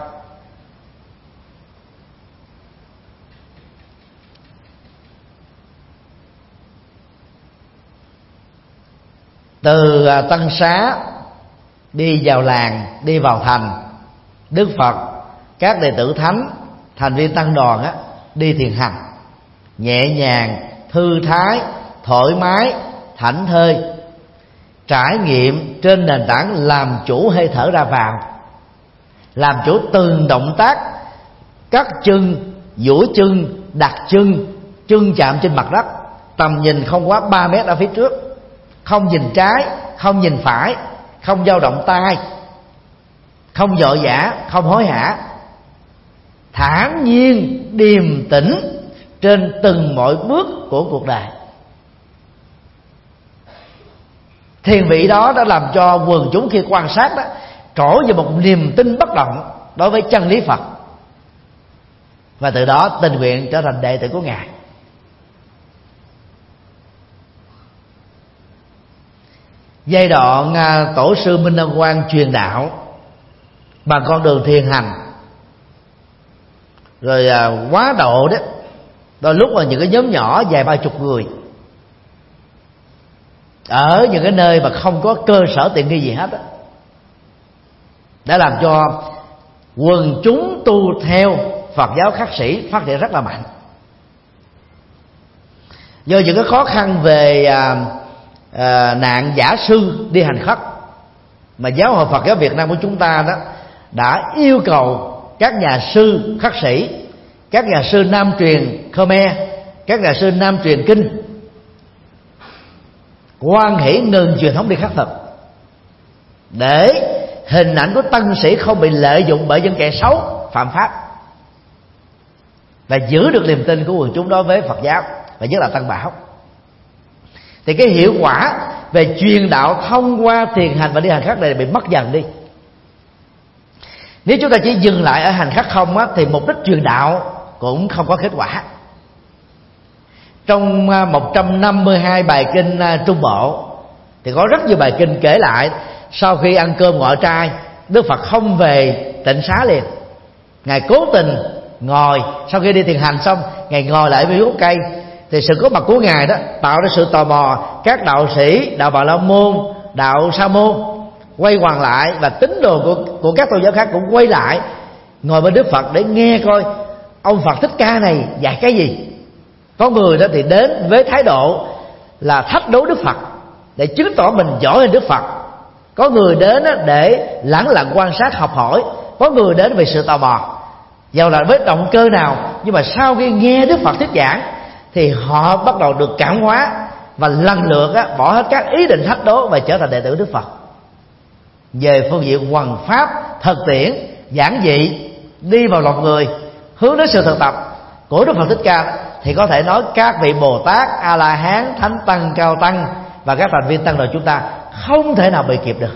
Từ Tăng Xá đi vào làng, đi vào thành, Đức Phật, các đệ tử thánh, thành viên tăng đoàn đi thiền hành nhẹ nhàng, thư thái, thoải mái, thảnh thơi, trải nghiệm trên nền tảng làm chủ hơi thở ra vào, làm chủ từng động tác, cắt chân, duỗi chân, đặt chân, chân chạm trên mặt đất, tầm nhìn không quá 3 mét ở phía trước, không nhìn trái, không nhìn phải, không dao động tay, không vội vã, không hối hả, thản nhiên điềm tĩnh trên từng mọi bước của cuộc đời. Thiền vị đó đã làm cho quần chúng khi quan sát đó trỗi về một niềm tin bất động đối với chân lý Phật, và từ đó tình nguyện trở thành đệ tử của Ngài. Giai đoạn tổ sư Minh Đăng Quang truyền đạo bằng con đường thiền hành, rồi quá độ đó, đôi lúc là những cái nhóm nhỏ vài 30 người ở những cái nơi mà không có cơ sở tiện nghi gì hết đó, đã làm cho quần chúng tu theo Phật giáo khắc sĩ phát triển rất là mạnh. Do những cái khó khăn về nạn giả sư đi hành khất, mà Giáo hội Phật giáo Việt Nam của chúng ta đó đã yêu cầu các nhà sư khất sĩ, các nhà sư nam truyền Khmer, các nhà sư nam truyền kinh hoan hỷ ngừng truyền thống đi khắc thực, để hình ảnh của tăng sĩ không bị lợi dụng bởi những kẻ xấu phạm pháp, và giữ được niềm tin của quần chúng đối với Phật giáo và nhất là Tăng Bảo. Thì cái hiệu quả về truyền đạo thông qua thiền hành và đi hành khắc này bị mất dần đi. Nếu chúng ta chỉ dừng lại ở hành khắc không á, thì mục đích truyền đạo cũng không có kết quả. Trong 152 bài kinh Trung Bộ thì có rất nhiều bài kinh kể lại sau khi ăn cơm ngọ trai, Đức Phật không về tịnh xá liền. Ngài cố tình ngồi, sau khi đi thiền hành xong, Ngài ngồi lại với gốc cây. Thì sự có mặt của Ngài đó tạo ra sự tò mò. Các đạo sĩ, đạo Bà La Môn, đạo Sa Môn quay quần lại, và tín đồ của các tôn giáo khác cũng quay lại ngồi bên Đức Phật để nghe coi ông Phật Thích Ca này dạy cái gì. Có người đó thì đến với thái độ là thách đố Đức Phật để chứng tỏ mình giỏi hơn Đức Phật. Có người đến để lẳng lặng quan sát học hỏi. Có người đến vì sự tò mò. Dầu là với động cơ nào, nhưng mà sau khi nghe Đức Phật thuyết giảng thì họ bắt đầu được cảm hóa, và lần lượt bỏ hết các ý định thách đố và trở thành đệ tử Đức Phật. Về phương diện hoằng pháp, thực tiễn, giản dị, đi vào lòng người, hướng đến sự thực tập của Đức Phật Thích Ca, thì có thể nói các vị Bồ Tát, A La Hán, Thánh Tăng, Cao Tăng và các thành viên tăng đoàn chúng ta không thể nào bị kịp được.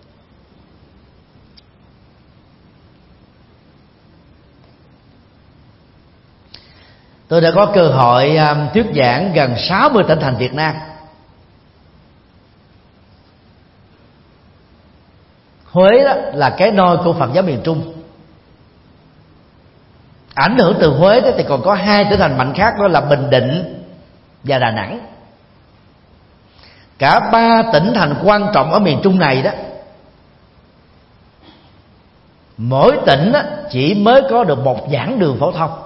Tôi đã có cơ hội thuyết giảng gần 60 tỉnh thành Việt Nam. Huế đó là cái nôi của Phật giáo miền Trung. Ảnh hưởng từ Huế đó thì còn có 2 tỉnh thành mạnh khác, đó là Bình Định và Đà Nẵng. Cả 3 tỉnh thành quan trọng ở miền Trung này đó, mỗi tỉnh đó chỉ mới có được một giảng đường phổ thông.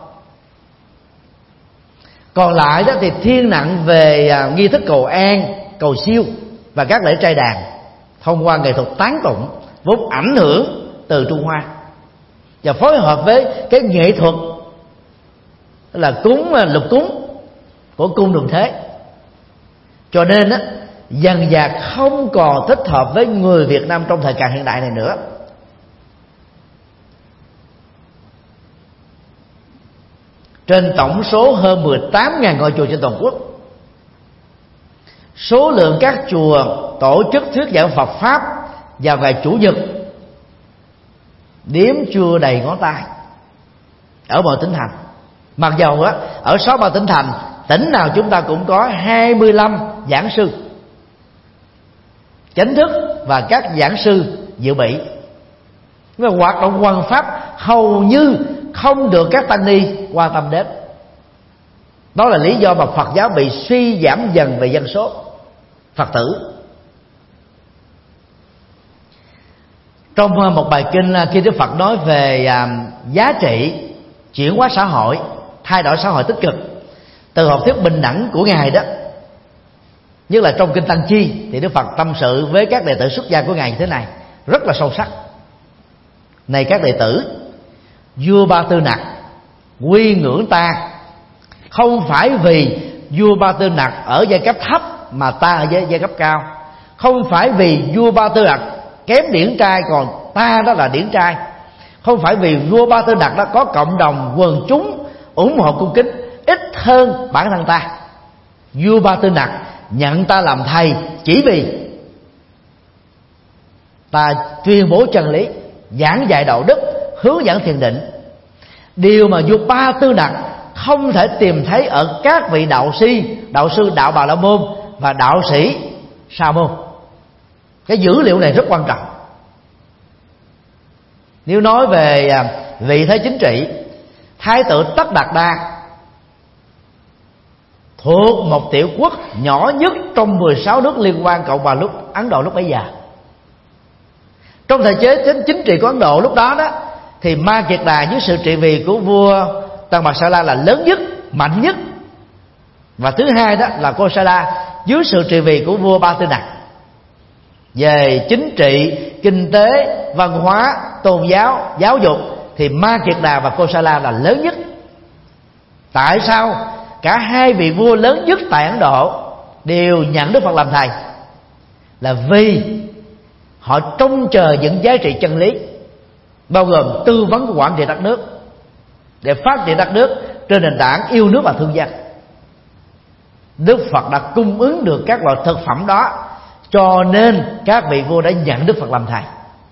Còn lại đó thì thiên nặng về nghi thức cầu an, cầu siêu và các lễ trai đàn thông qua nghệ thuật tán tụng vốn ảnh hưởng từ Trung Hoa, và phối hợp với cái nghệ thuật là lục cúng của cung Đường Thế. Cho nên á, dần dà không còn thích hợp với người Việt Nam trong thời kỳ hiện đại này nữa. Trên tổng số hơn 18.000 ngôi chùa trên toàn quốc, số lượng các chùa tổ chức thuyết giảng Phật Pháp vào ngày Chủ nhật đếm chưa đầy ngón tay ở mọi tỉnh thành. Mặc dầu á, ở 63 tỉnh thành, tỉnh nào chúng ta cũng có 25 giảng sư chính thức và các giảng sư dự bị. Và hoạt động hoằng pháp hầu như không được các tăng ni quan tâm đến. Đó là lý do mà Phật giáo bị suy giảm dần về dân số Phật tử. Trong một bài kinh, khi Đức Phật nói về giá trị chuyển hóa xã hội, thay đổi xã hội tích cực từ học thuyết bình đẳng của Ngài đó, nhất là trong kinh Tăng Chi, thì Đức Phật tâm sự với các đệ tử xuất gia của Ngài như thế này, rất là sâu sắc. Này các đệ tử, vua Ba Tư Nặc quy ngưỡng ta không phải vì vua Ba Tư Nặc ở giai cấp thấp mà ta ở giai cấp cao, không phải vì vua Ba Tư Nặc kém điển trai còn ta đó là điển trai, không phải vì vua Ba Tư Nặc đó có cộng đồng quần chúng ủng hộ cung kính ít hơn bản thân ta. Vua Ba Tư Nặc nhận ta làm thầy chỉ vì ta tuyên bố chân lý, giảng dạy đạo đức, hướng dẫn thiền định. Điều mà vua Ba Tư Nặc không thể tìm thấy ở các vị đạo sư đạo Bà La Môn và đạo sĩ Sa Môn. Cái dữ liệu này rất quan trọng. Nếu nói về vị thế chính trị, Thái tử Tất Đạt Đa thuộc một tiểu quốc nhỏ nhất trong 16 nước liên quan Cộng hòa Ấn Độ lúc bấy giờ. Trong thể chế chính trị của Ấn Độ lúc đó thì Ma Kiệt Đà dưới sự trị vì của vua Tăng Bạc Sa La là lớn nhất, mạnh nhất. Và thứ hai đó là Kosala dưới sự trị vì của vua Ba Tư Nặc. Về chính trị, kinh tế, văn hóa, tôn giáo, giáo dục thì Ma Kiệt Đà và Kosala là lớn nhất. Tại sao cả hai vị vua lớn nhất tại Ấn Độ đều nhận Đức Phật làm thầy là vì họ trông chờ những giá trị chân lý, bao gồm tư vấn quản trị đất nước để phát triển đất nước trên nền tảng yêu nước và thương dân. Đức Phật đã cung ứng được các loại thực phẩm đó, cho nên các vị vua đã nhận Đức Phật làm thầy.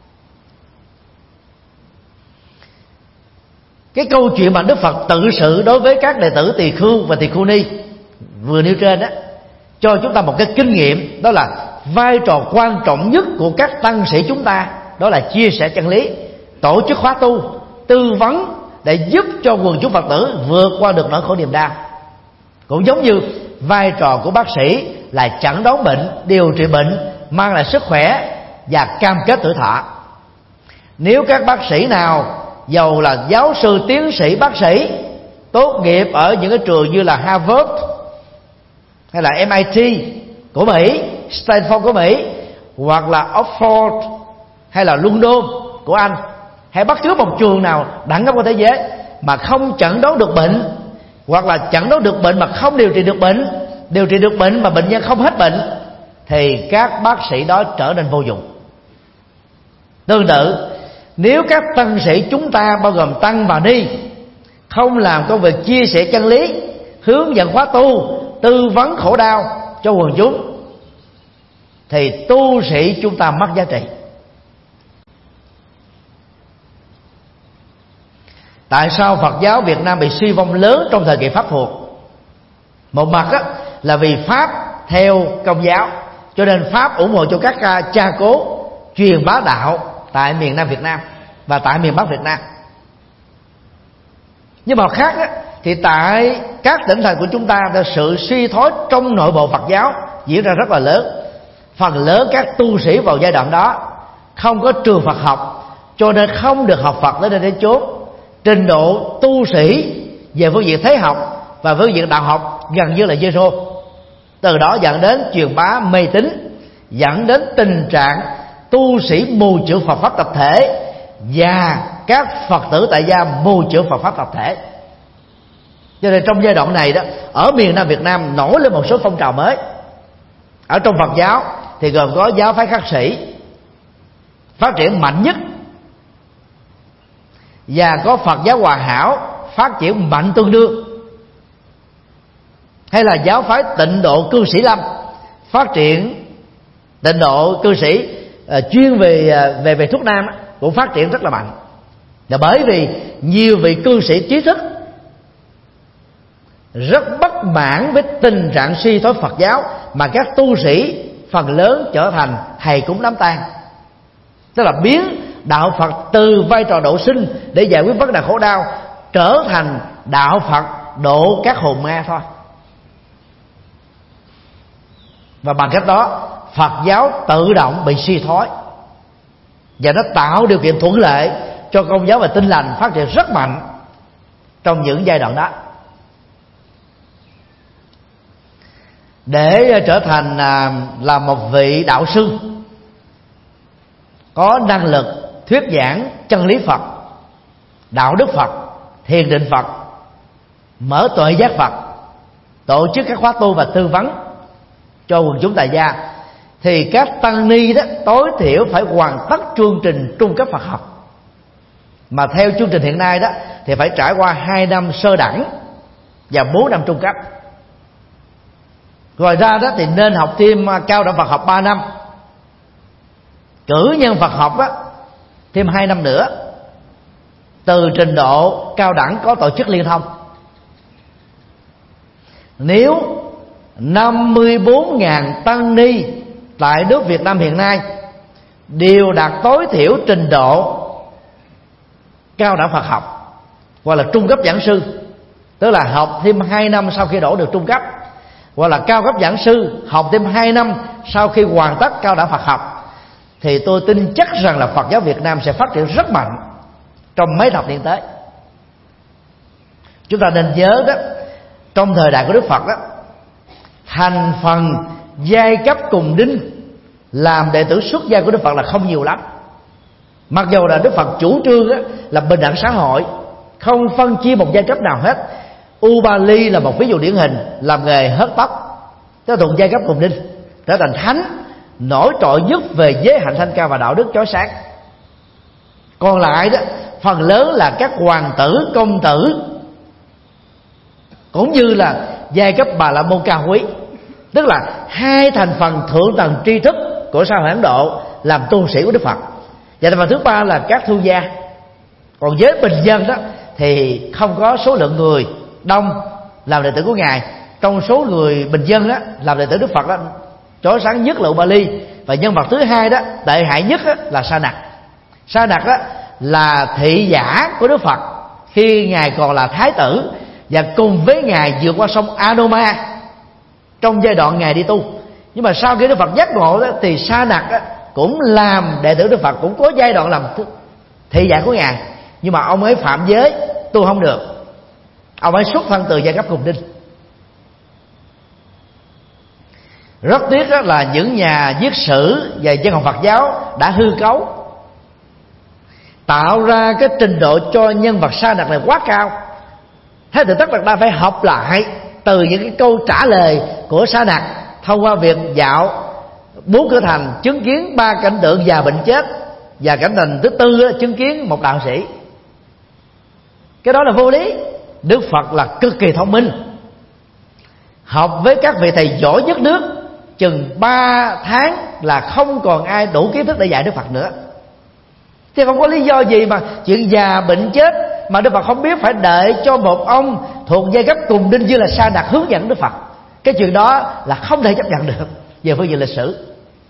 Cái câu chuyện mà Đức Phật tự sự đối với các đệ tử Tỳ Khưu và Tỳ Khưu Ni vừa nêu trên đó, cho chúng ta một cái kinh nghiệm, đó là vai trò quan trọng nhất của các tăng sĩ chúng ta, đó là chia sẻ chân lý, tổ chức khóa tu, tư vấn để giúp cho quần chúng Phật tử vượt qua được nỗi khổ niềm đau. Cũng giống như vai trò của bác sĩ là chẩn đoán bệnh, điều trị bệnh, mang lại sức khỏe và cam kết tuổi thọ. Nếu các bác sĩ nào dầu là giáo sư, tiến sĩ, bác sĩ tốt nghiệp ở những cái trường như là Harvard hay là MIT của Mỹ, Stanford của Mỹ, hoặc là Oxford hay là London của Anh, hay bất cứ một trường nào đẳng cấp của thế giới mà không chẩn đoán được bệnh, hoặc là chẩn đoán được bệnh mà không điều trị được bệnh, điều trị được bệnh mà bệnh nhân không hết bệnh, thì các bác sĩ đó trở nên vô dụng. Tương tự, nếu các tăng sĩ chúng ta bao gồm tăng và ni không làm công việc chia sẻ chân lý, hướng dẫn khóa tu, tư vấn khổ đau cho quần chúng, thì tu sĩ chúng ta mất giá trị. Tại sao Phật giáo Việt Nam bị suy vong lớn trong thời kỳ Pháp thuộc? Một mặt là vì Pháp theo Công giáo, cho nên Pháp ủng hộ cho các cha cố truyền bá đạo tại miền Nam Việt Nam và tại miền Bắc Việt Nam. Nhưng mà khác thì tại các tỉnh thành của chúng ta, sự suy thoái trong nội bộ Phật giáo diễn ra rất là lớn. Phần lớn các tu sĩ vào giai đoạn đó không có trường Phật học, cho nên không được học Phật đến nơi đến chốn. Trình độ tu sĩ về phương diện thế học và phương diện đạo học gần như là zero. Từ đó dẫn đến truyền bá mê tín, dẫn đến tình trạng tu sĩ mù chữ Phật pháp tập thể và các Phật tử tại gia mù chữ Phật pháp tập thể. Cho nên trong giai đoạn này đó, ở miền Nam Việt Nam nổi lên một số phong trào mới. Ở trong Phật giáo thì gồm có giáo phái Khắc Sĩ phát triển mạnh nhất, và có Phật giáo Hòa Hảo phát triển mạnh tương đương, hay là giáo phái Tịnh Độ Cư Sĩ Lâm phát triển. Tịnh Độ cư sĩ chuyên về thuốc nam cũng phát triển rất là mạnh, là bởi vì nhiều vị cư sĩ trí thức rất bất mãn với tình trạng suy thoái Phật giáo mà các tu sĩ phần lớn trở thành thầy cúng đám tang, tức là biến đạo Phật từ vai trò độ sinh để giải quyết vấn đề khổ đau trở thành đạo Phật độ các hồn ma thôi. Và bằng cách đó Phật giáo tự động bị suy thoái, và nó tạo điều kiện thuận lợi cho Công giáo và Tin lành phát triển rất mạnh trong những giai đoạn đó. Để trở thành là một vị đạo sư có năng lực thuyết giảng chân lý Phật, đạo đức Phật, thiền định Phật, mở tuệ giác Phật, tổ chức các khóa tu và tư vấn cho quần chúng tại gia, thì các tăng ni đó tối thiểu phải hoàn tất chương trình trung cấp Phật học. Mà theo chương trình hiện nay đó thì phải trải qua 2 năm sơ đẳng và 4 năm trung cấp. Ngoài ra đó thì nên học thêm cao đẳng Phật học 3 năm, cử nhân Phật học đó thêm 2 năm nữa. Từ trình độ cao đẳng có tổ chức liên thông. Nếu 54.000 tăng ni tại nước Việt Nam hiện nay đều đạt tối thiểu trình độ cao đẳng Phật học hoặc là trung cấp giảng sư, tức là học thêm 2 năm sau khi đổ được trung cấp, hoặc là cao cấp giảng sư học thêm 2 năm sau khi hoàn tất cao đẳng Phật học, thì tôi tin chắc rằng là Phật giáo Việt Nam sẽ phát triển rất mạnh trong mấy thập niên tới. Chúng ta nên nhớ đó, trong thời đại của Đức Phật đó, thành phần giai cấp cùng đinh làm đệ tử xuất gia của Đức Phật là không nhiều lắm. Mặc dù là Đức Phật chủ trương đó là bình đẳng xã hội, không phân chia một giai cấp nào hết. Ubali là một ví dụ điển hình, làm nghề hớt tóc, tức là thuộc giai cấp cùng đinh, trở thành thánh nổi trội nhất về giới hạnh thanh cao và đạo đức chói sáng. Còn lại đó phần lớn là các hoàng tử, công tử, cũng như là giai cấp Bà La Môn cao quý, tức là hai thành phần thượng tầng tri thức của xã hội Ấn Độ làm tu sĩ của Đức Phật. Và thành phần thứ ba là các thương gia. Còn giới bình dân đó thì không có số lượng người đông làm đệ tử của Ngài. Trong số người bình dân đó làm đệ tử Đức Phật đó, chói sáng nhất là Ubali, và nhân vật thứ hai đó tệ hại nhất đó là Sa Nặc. Sa Nặc đó là thị giả của Đức Phật khi Ngài còn là thái tử, và cùng với Ngài vượt qua sông Anoma trong giai đoạn Ngài đi tu. Nhưng mà sau khi Đức Phật giác ngộ đó, thì Sa Nặc đó cũng làm đệ tử Đức Phật, cũng có giai đoạn làm thị giả của Ngài, nhưng mà ông ấy phạm giới, tu không được. Ông ấy xuất thân từ giai cấp cùng đinh. Rất tiếc đó là những nhà viết sử và dân học Phật giáo đã hư cấu, tạo ra cái trình độ cho nhân vật Sa Nặc này quá cao. Thế thì Tất Đạt Đa phải học lại từ những cái câu trả lời của Sa Nặc thông qua việc dạo 4 cửa thành, chứng kiến 3 cảnh tượng già bệnh chết, và cảnh tượng thứ tư đó, chứng kiến một đạo sĩ. Cái đó là vô lý. Đức Phật là cực kỳ thông minh, học với các vị thầy giỏi nhất nước chừng 3 tháng là không còn ai đủ kiến thức để dạy Đức Phật nữa. Thì không có lý do gì mà chuyện già bệnh chết mà Đức Phật không biết, phải đợi cho một ông thuộc giai cấp cùng đinh như là Sa Nặc hướng dẫn Đức Phật. Cái chuyện đó là không thể chấp nhận được về phương diện lịch sử.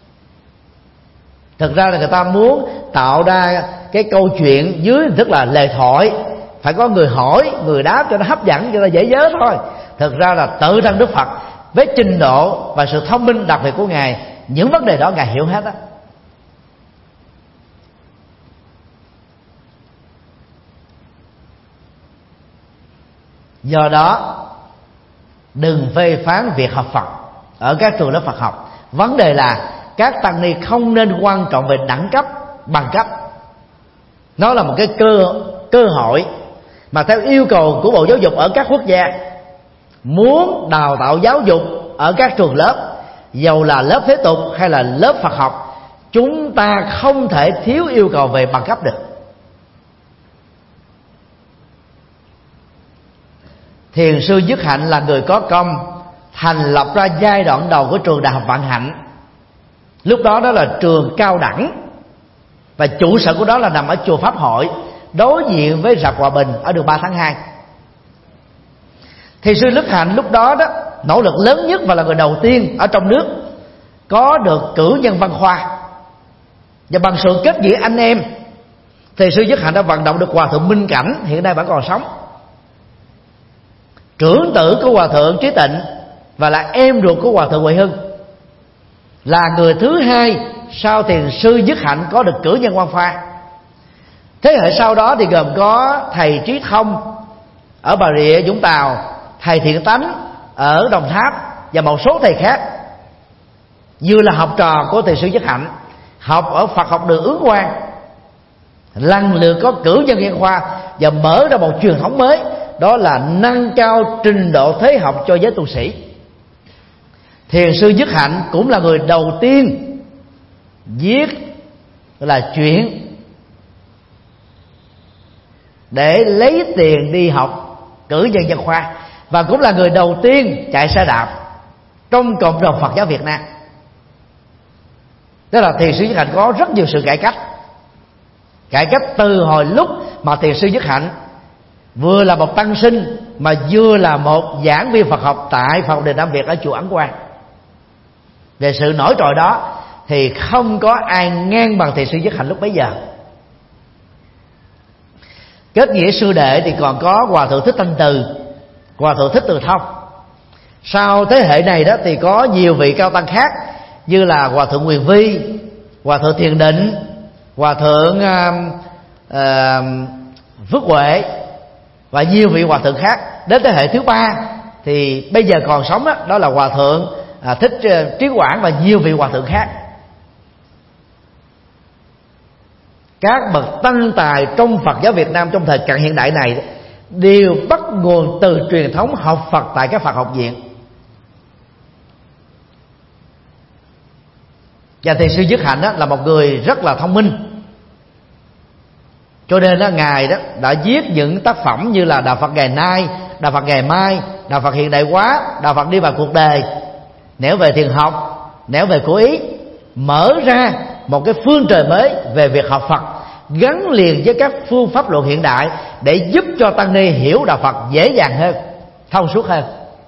Thực ra là người ta muốn tạo ra cái câu chuyện dưới hình thức là lời thoại, phải có người hỏi, người đáp cho nó hấp dẫn, cho nó dễ nhớ thôi. Thực ra là tự thân Đức Phật với trình độ và sự thông minh đặc biệt của Ngài, những vấn đề đó Ngài hiểu hết á. Do đó đừng phê phán việc học Phật ở các trường lớp Phật học. Vấn đề là các tăng ni không nên quan trọng về đẳng cấp, bằng cấp. Nó là một cái cơ hội mà theo yêu cầu của Bộ Giáo dục ở các quốc gia, muốn đào tạo giáo dục ở các trường lớp, dầu là lớp thế tục hay là lớp Phật học, chúng ta không thể thiếu yêu cầu về bằng cấp được. Thiền sư Dứt Hạnh là người có công thành lập ra giai đoạn đầu của trường Đại học Vạn Hạnh. Lúc đó đó là trường cao đẳng, và trụ sở của đó là nằm ở chùa Pháp Hội, đối diện với rạp Hòa Bình ở đường 3 tháng 2. Thiền sư Dứt Hạnh lúc đó đó nỗ lực lớn nhất và là người đầu tiên ở trong nước có được cử nhân văn khoa, và bằng sự kết nghĩa anh em, thiền sư Dứt Hạnh đã vận động được Hòa thượng Minh Cảnh, hiện nay vẫn còn sống, trưởng tử của Hòa thượng Trí Tịnh và là em ruột của Hòa thượng Huệ Hưng, là người thứ hai sau thiền sư Dứt Hạnh có được cử nhân văn khoa. Thế hệ sau đó thì gồm có thầy Trí Thông ở Bà Rịa Vũng Tàu, thầy Thiện Tánh ở Đồng Tháp và một số thầy khác, vừa là học trò của thiền sư Dứt Hạnh, học ở Phật học đường Ước Quang, lần lượt có cử nhân văn khoa và mở ra một truyền thống mới, đó là nâng cao trình độ thế học cho giới tu sĩ. Thiền sư Dứt Hạnh cũng là người đầu tiên viết là chuyện để lấy tiền đi học cử nhân văn khoa, và cũng là người đầu tiên chạy xe đạp trong cộng đồng Phật giáo Việt Nam. Đó là thiền sư Dứt Hạnh có rất nhiều sự cải cách từ hồi lúc mà thiền sư Dứt Hạnh vừa là một tăng sinh mà vừa là một giảng viên Phật học tại Phật Đền Nam Việt ở chùa Ấn Quang. Về sự nổi trội đó thì không có ai ngang bằng thiền sư Dứt Hạnh lúc bấy giờ. Kết nghĩa sư đệ thì còn có Hòa thượng Thích Thanh Từ, Hòa thượng Thích Từ Thông. Sau thế hệ này đó thì có nhiều vị cao tăng khác, như là Hòa thượng Quyền Vi, Hòa thượng Thiền Định, Hòa thượng Phước Huệ và nhiều vị hòa thượng khác. Đến thế hệ thứ ba thì bây giờ còn sống đó, đó là Hòa thượng Thích Trí Quảng và nhiều vị hòa thượng khác. Các bậc tăng tài trong Phật giáo Việt Nam trong thời cận hiện đại này đều bắt nguồn từ truyền thống học Phật tại các Phật học viện. Và thiền sư Nhất Hạnh là một người rất là thông minh, cho nên ngài đó đã viết những tác phẩm như là Đạo Phật ngày nay, Đạo Phật ngày mai, Đạo Phật hiện đại hóa, Đạo Phật đi vào cuộc đời, nẻo về thiền học, nẻo về của ý, mở ra một cái phương trời mới về việc học Phật, gắn liền với các phương pháp luận hiện đại để giúp cho tăng ni hiểu đạo Phật dễ dàng hơn, thông suốt hơn.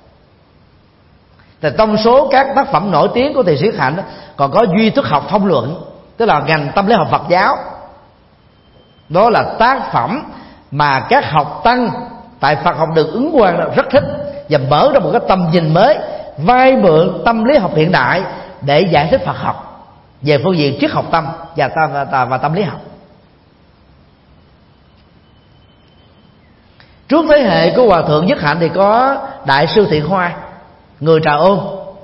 Thì trong số các tác phẩm nổi tiếng của thiền sư Nhất Hạnh còn có Duy Thức Học Thông Luận, tức là ngành tâm lý học Phật giáo. Đó là tác phẩm mà các học tăng tại Phật học đường Ứng Quang rất thích, và mở ra một cái tầm nhìn mới, vay mượn tâm lý học hiện đại để giải thích Phật học về phương diện triết học tâm và tâm lý học. Trước thế hệ của Hòa thượng Nhất Hạnh thì có Đại sư Thiện Hoa, người Trà Ôn,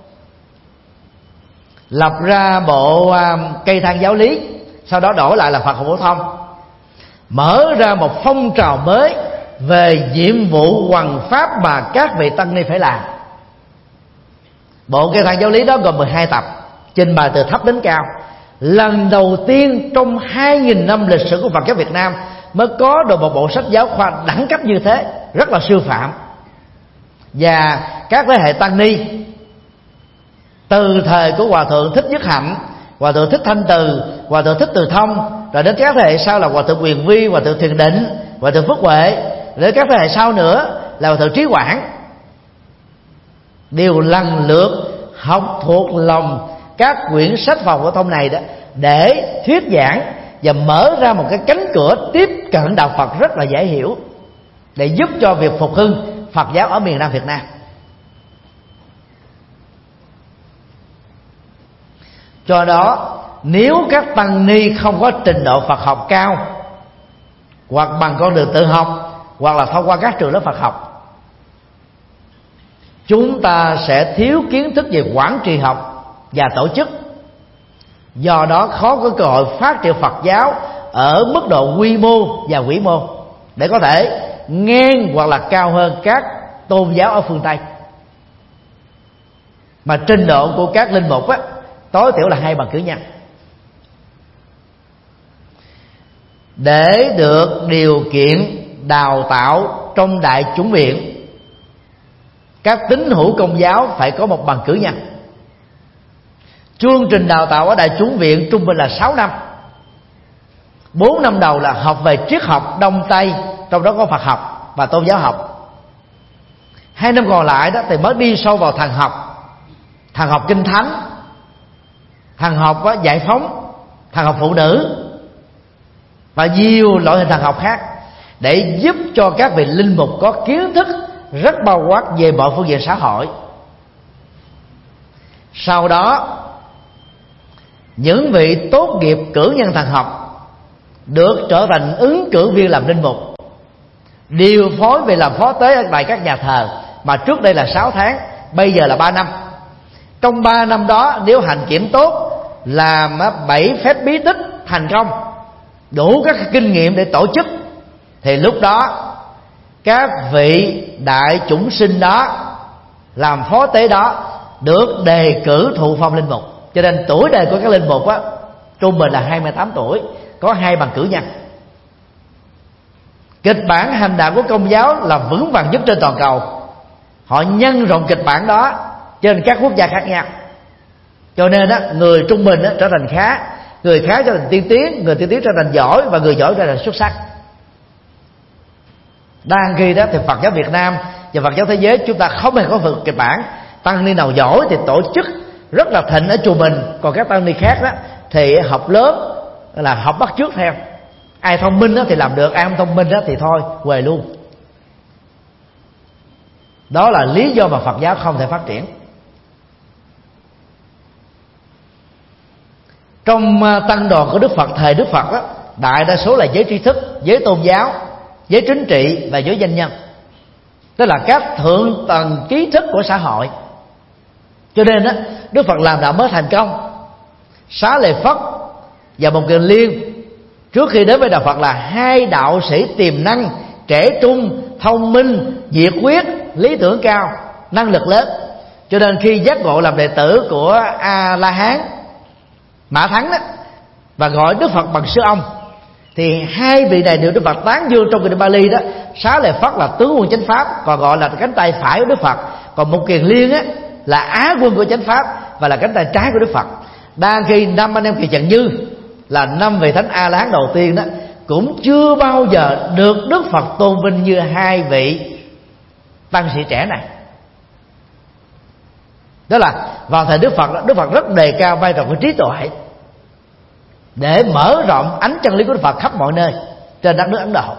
lập ra bộ Cây Thang Giáo Lý, sau đó đổi lại là Phật học Phổ Thông, mở ra một phong trào mới về nhiệm vụ hoằng pháp mà các vị tăng ni phải làm. Bộ Cây Thang Giáo Lý đó gồm 12 tập, trình bày từ thấp đến cao. Lần đầu tiên trong 2.000 năm lịch sử của Phật giáo Việt Nam mới có được một bộ sách giáo khoa đẳng cấp như thế, rất là siêu phạm. Và các thế hệ tăng ni từ thời của Hòa thượng Thích Nhất Hạnh, Hòa thượng Thích Thanh Từ, Hòa thượng Thích Từ Thông, rồi đến các thế hệ sau là Hòa thượng Quyền Vi, Hòa thượng Thiền Định, Hòa thượng Phước Huệ, đến các thế hệ sau nữa là Hòa thượng Trí Quảng, đều lần lượt học thuộc lòng các quyển sách Phật phổ thông này đó để thuyết giảng và mở ra một cái cánh cửa tiếp cận đạo Phật rất là dễ hiểu, để giúp cho việc phục hưng Phật giáo ở miền Nam Việt Nam. Do đó, nếu các tăng ni không có trình độ Phật học cao, hoặc bằng con đường tự học, hoặc là thông qua các trường lớp Phật học, chúng ta sẽ thiếu kiến thức về quản trị học và tổ chức. Do đó khó có cơ hội phát triển Phật giáo ở mức độ quy mô và vĩ mô để có thể ngang hoặc là cao hơn các tôn giáo ở phương Tây. Mà trình độ của các linh mục tối thiểu là 2 bằng cử nhân. Để được điều kiện đào tạo trong Đại chủng viện, các tín hữu Công giáo phải có một bằng cử nhân. Chương trình đào tạo ở Đại chủng viện trung bình là 6 năm. 4 năm đầu là học về triết học Đông Tây, trong đó có Phật học và tôn giáo học. 2 năm còn lại đó thì mới đi sâu vào thần học kinh thánh, thần học giải phóng, thần học phụ nữ và nhiều loại hình thần học khác, để giúp cho các vị linh mục có kiến thức rất bao quát về mọi phương diện xã hội. Sau đó, những vị tốt nghiệp cử nhân thần học được trở thành ứng cử viên làm linh mục, điều phối về làm phó tế tại các nhà thờ, mà trước đây là 6 tháng, bây giờ là 3 năm. Trong 3 năm đó, nếu hành kiểm tốt, làm 7 phép bí tích thành công, đủ các kinh nghiệm để tổ chức, thì lúc đó các vị đại chủng sinh đó làm phó tế đó được đề cử thụ phong linh mục. Cho nên tuổi đời của các linh mục trung bình là 28 tuổi, có 2 bằng cử nhân. Kịch bản hành đạo của Công giáo là vững vàng nhất trên toàn cầu. Họ nhân rộng kịch bản đó trên các quốc gia khác nhau. Cho nên người trung bình trở thành khá, người khá trở thành tiên tiến, người tiên tiến trở thành giỏi, và người giỏi trở thành xuất sắc. Đang khi đó thì Phật giáo Việt Nam và Phật giáo thế giới chúng ta không hề có kịch bản. Tăng ni nào giỏi thì tổ chức rất là thịnh ở chùa mình, còn các tăng ni khác đó thì học lớn là học bắt chước theo. Ai thông minh thì làm được, ai không thông minh thì thôi quề luôn. Đó là lý do mà Phật giáo không thể phát triển. Trong tăng đoàn của Đức Phật thời Đức Phật đại đa số là giới tri thức, giới tôn giáo, giới chính trị và giới doanh nhân, tức là các thượng tầng trí thức của xã hội. Cho nên Đức Phật làm đạo mới thành công. Xá Lợi Phất và Một Kiền Liên trước khi đến với đạo Phật là 2 đạo sĩ tiềm năng, trẻ trung, thông minh, nhiệt huyết, lý tưởng cao, năng lực lớn. Cho nên khi giác ngộ làm đệ tử của A La Hán Mã Thắng đó, và gọi Đức Phật bằng sư ông. Thì hai vị này được Đức Phật tán dương trong kinh Bali đó. Xá Lợi Phất là tướng quân chánh pháp, còn gọi là cánh tay phải của Đức Phật. Còn Mục Kiền Liên á là á quân của chánh pháp và là cánh tay trái của Đức Phật. Đang khi 5 anh em Kiền Trần Như là 5 vị thánh A La Hán đầu tiên đó, cũng chưa bao giờ được Đức Phật tôn vinh như hai vị tăng sĩ trẻ này. Đó là vào thời Đức Phật rất đề cao vai trò của trí tuệ để mở rộng ánh chân lý của Đức Phật khắp mọi nơi trên đất nước Ấn Độ.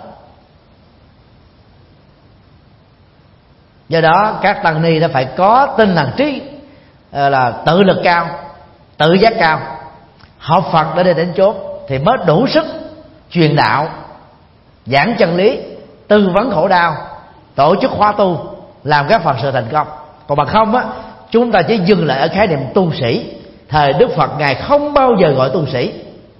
Do đó các tăng ni đã phải có tinh thần trí là tự lực cao, tự giác cao, học Phật để đi đến chốt thì mới đủ sức truyền đạo, giảng chân lý, tư vấn khổ đau, tổ chức khóa tu, làm các Phật sự thành công. Còn bằng không á, chúng ta chỉ dừng lại ở khái niệm tu sĩ. Thời Đức Phật Ngài không bao giờ gọi tu sĩ.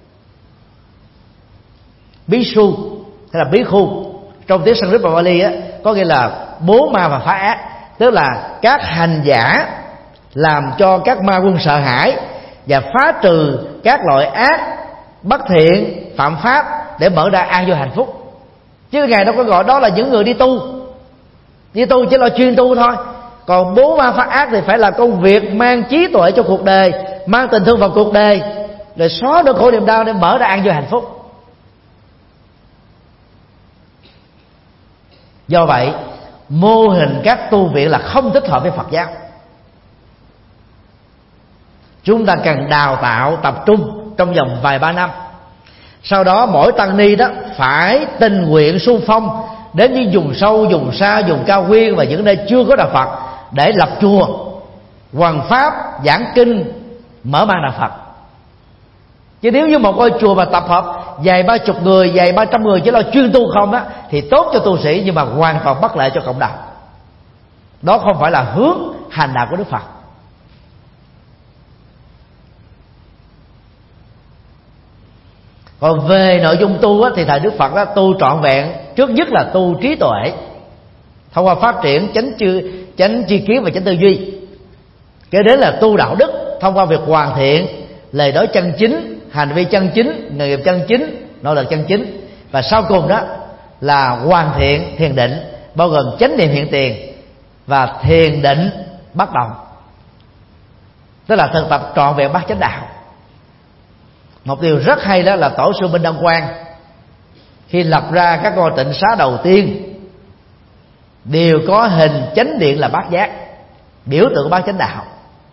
Bí su hay là bí khu trong tiếng Sanskrit và Bali á, có nghĩa là bố ma và phá ác, tức là các hành giả làm cho các ma quân sợ hãi và phá trừ các loại ác, bất thiện, phạm pháp để mở ra an vui hạnh phúc. Chứ Ngài đâu có gọi đó là những người đi tu. Đi tu chỉ là chuyên tu thôi. Còn bố ma phá ác thì phải là công việc mang trí tuệ cho cuộc đời, mang tình thương vào cuộc đời, rồi xóa nỗi khổ niềm đau để mở ra an vui hạnh phúc. Do vậy mô hình các tu viện là không thích hợp với Phật giáo. Chúng ta cần đào tạo tập trung trong vòng vài ba năm. Sau đó mỗi tăng ni đó phải tình nguyện xung phong đến những vùng sâu, vùng xa, vùng cao nguyên và những nơi chưa có đạo Phật để lập chùa, hoằng pháp, giảng kinh, mở mang đạo Phật. Chứ nếu như một ngôi chùa mà tập hợp vài 30 người, vài 300 người chỉ lo chuyên tu không á, thì tốt cho tu sĩ nhưng mà hoàn toàn bất lợi cho cộng đồng. Đó không phải là hướng hành đạo của Đức Phật. Còn về nội dung tu á, thì thời Đức Phật á, tu trọn vẹn. Trước nhất là tu trí tuệ thông qua phát triển chánh tri kiến và chánh tư duy. Kế đến là tu đạo đức thông qua việc hoàn thiện lời nói chân chính, hành vi chân chính, nghề nghiệp chân chính, nỗ lực chân chính. Và sau cùng đó là hoàn thiện thiền định, bao gồm chánh niệm hiện tiền và thiền định bất động, tức là thực tập trọn vẹn bát chánh đạo. Một điều rất hay đó là tổ sư Minh Đăng Quang khi lập ra các ngôi tịnh xá đầu tiên đều có hình chánh điện là bát giác, biểu tượng bát chánh đạo.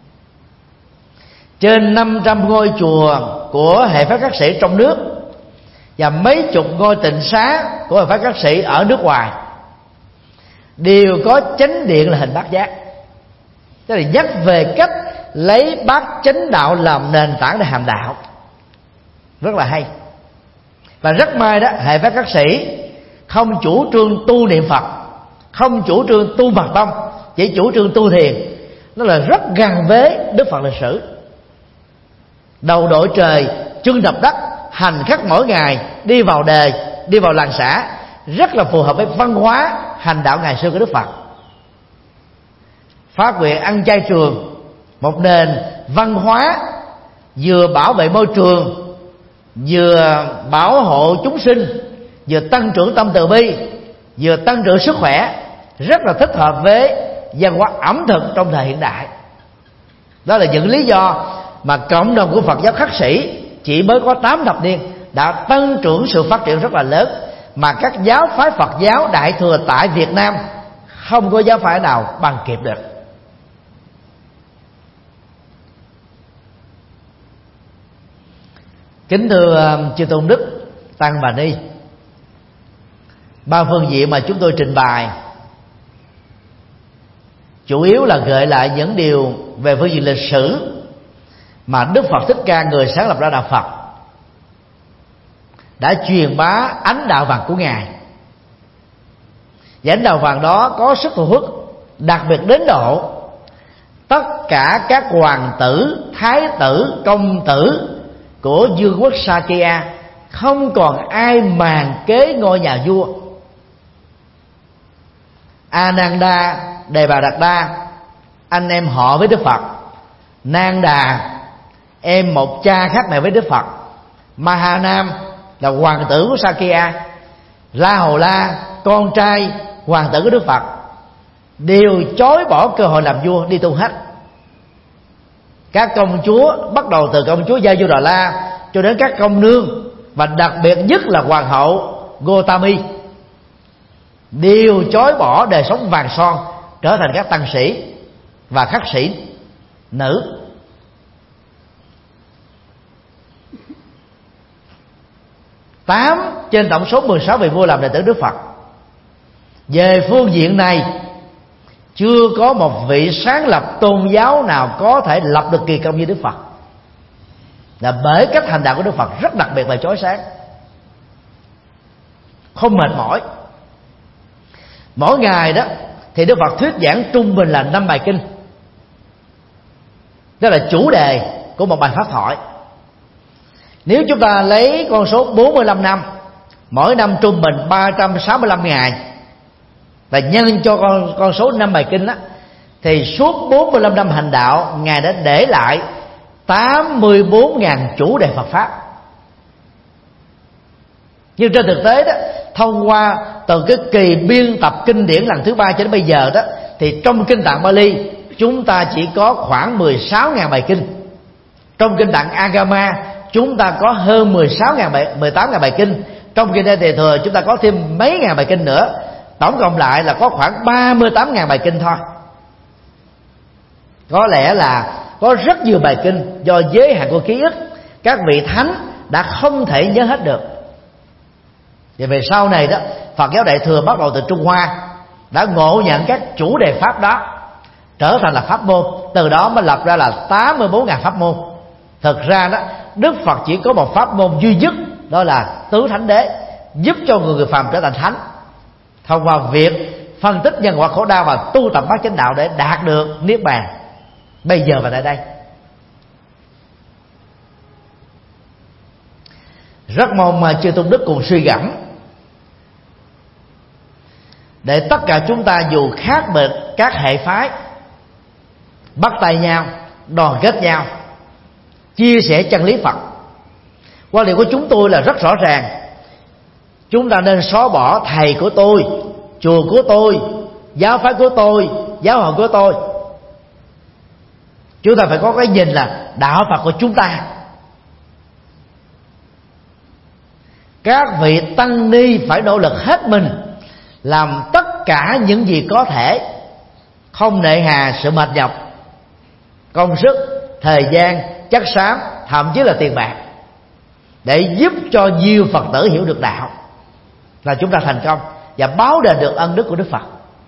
Trên 500 ngôi chùa của hệ phái các sĩ trong nước và mấy chục ngôi tịnh xá của hệ phái các sĩ ở nước ngoài đều có chánh điện là hình bát giác. Tức là nhắc về cách lấy bát chánh đạo làm nền tảng để hành đạo, rất là hay. Và rất may đó, hệ phái các sĩ không chủ trương tu niệm Phật, không chủ trương tu mật tông, chỉ chủ trương tu thiền. Nó là rất gần với Đức Phật lịch sử. Đầu đội trời, chân đập đất, hành khắc mỗi ngày, đi vào đề, đi vào làng xã, rất là phù hợp với văn hóa hành đạo ngày xưa của Đức Phật. Phát nguyện ăn chay trường, một nền văn hóa vừa bảo vệ môi trường, vừa bảo hộ chúng sinh, vừa tăng trưởng tâm từ bi, vừa tăng trưởng sức khỏe, rất là thích hợp với văn hóa ẩm thực trong thời hiện đại. Đó là những lý do mà cộng đồng của Phật giáo khắc sĩ chỉ mới có 8 thập niên đã tăng trưởng sự phát triển rất là lớn, mà các giáo phái Phật giáo Đại thừa tại Việt Nam không có giáo phái nào bằng kịp được. Kính thưa chư tôn đức, tăng và ni, ba phương diện mà chúng tôi trình bày chủ yếu là gợi lại những điều về phương diện lịch sử mà Đức Phật Thích Ca, người sáng lập ra đạo Phật, đã truyền bá ánh đạo vàng của Ngài. Và ánh đạo vàng đó có sức thu hút đặc biệt đến độ tất cả các hoàng tử, thái tử, công tử của vương quốc Sakya không còn ai màng kế ngôi nhà vua. Ananda, Đề Bà Đạt Đa, anh em họ với Đức Phật, Nang Đà, em một cha khác mẹ với Đức Phật. Mahanam là hoàng tử của Sakya, La Hầu La con trai hoàng tử của Đức Phật, đều chối bỏ cơ hội làm vua, đi tu hết. Các công chúa, bắt đầu từ công chúa Gia Du Đà La cho đến các công nương, và đặc biệt nhất là hoàng hậu Gotami, đều chối bỏ đời sống vàng son, trở thành các tăng sĩ và khắc sĩ nữ. Tám trên tổng số 16 vị vua làm đệ tử Đức Phật. Về phương diện này, chưa có một vị sáng lập tôn giáo nào có thể lập được kỳ công như Đức Phật, là bởi cách hành đạo của Đức Phật rất đặc biệt và chói sáng, không mệt mỏi. Mỗi ngày đó thì Đức Phật thuyết giảng trung bình là 5 bài kinh. Đó là chủ đề của một bài pháp thoại. Nếu chúng ta lấy con số 45 năm, mỗi năm trung bình 365 ngày, và nhân cho con số 5 bài kinh đó, thì suốt 45 năm hành đạo, Ngài đã để lại 84.000 chủ đề Phật Pháp. Nhưng trên thực tế đó, thông qua từ cái kỳ biên tập kinh điển lần thứ 3 cho đến bây giờ đó, thì trong kinh Tạng Bali chúng ta chỉ có khoảng 16.000 bài kinh. Trong kinh Tạng Agama chúng ta có hơn 18.000 bài kinh. Trong kinh Đại Tề Thừa chúng ta có thêm mấy ngàn bài kinh nữa. Tổng cộng lại là có khoảng 38.000 bài kinh thôi. Có lẽ là có rất nhiều bài kinh do giới hạn của ký ức, các vị thánh đã không thể nhớ hết được. Và về sau này đó, Phật giáo Đại Thừa bắt đầu từ Trung Hoa đã ngộ nhận các chủ đề pháp đó, trở thành là pháp môn. Từ đó mới lập ra là 84.000 pháp môn. Thực ra đó, Đức Phật chỉ có một pháp môn duy nhất, đó là tứ thánh đế, giúp cho người phàm trở thành thánh thông qua việc phân tích nhân quả khổ đau và tu tập bát chánh đạo để đạt được niết bàn bây giờ và tại đây. Rất mong mà chư tôn đức cùng suy gẫm, để tất cả chúng ta dù khác biệt các hệ phái, bắt tay nhau, đoàn kết nhau, chia sẻ chân lý Phật. Quan điểm của chúng tôi là rất rõ ràng: chúng ta nên xóa bỏ thầy của tôi, chùa của tôi, giáo phái của tôi, giáo hội của tôi. Chúng ta phải có cái nhìn là đạo Phật của chúng ta. Các vị tăng ni phải nỗ lực hết mình, làm tất cả những gì có thể, không nề hà sự mệt nhọc, công sức, thời gian, chất xám, thậm chí là tiền bạc, để giúp cho nhiều Phật tử hiểu được đạo, là chúng ta thành công và báo đền được ân đức của Đức Phật.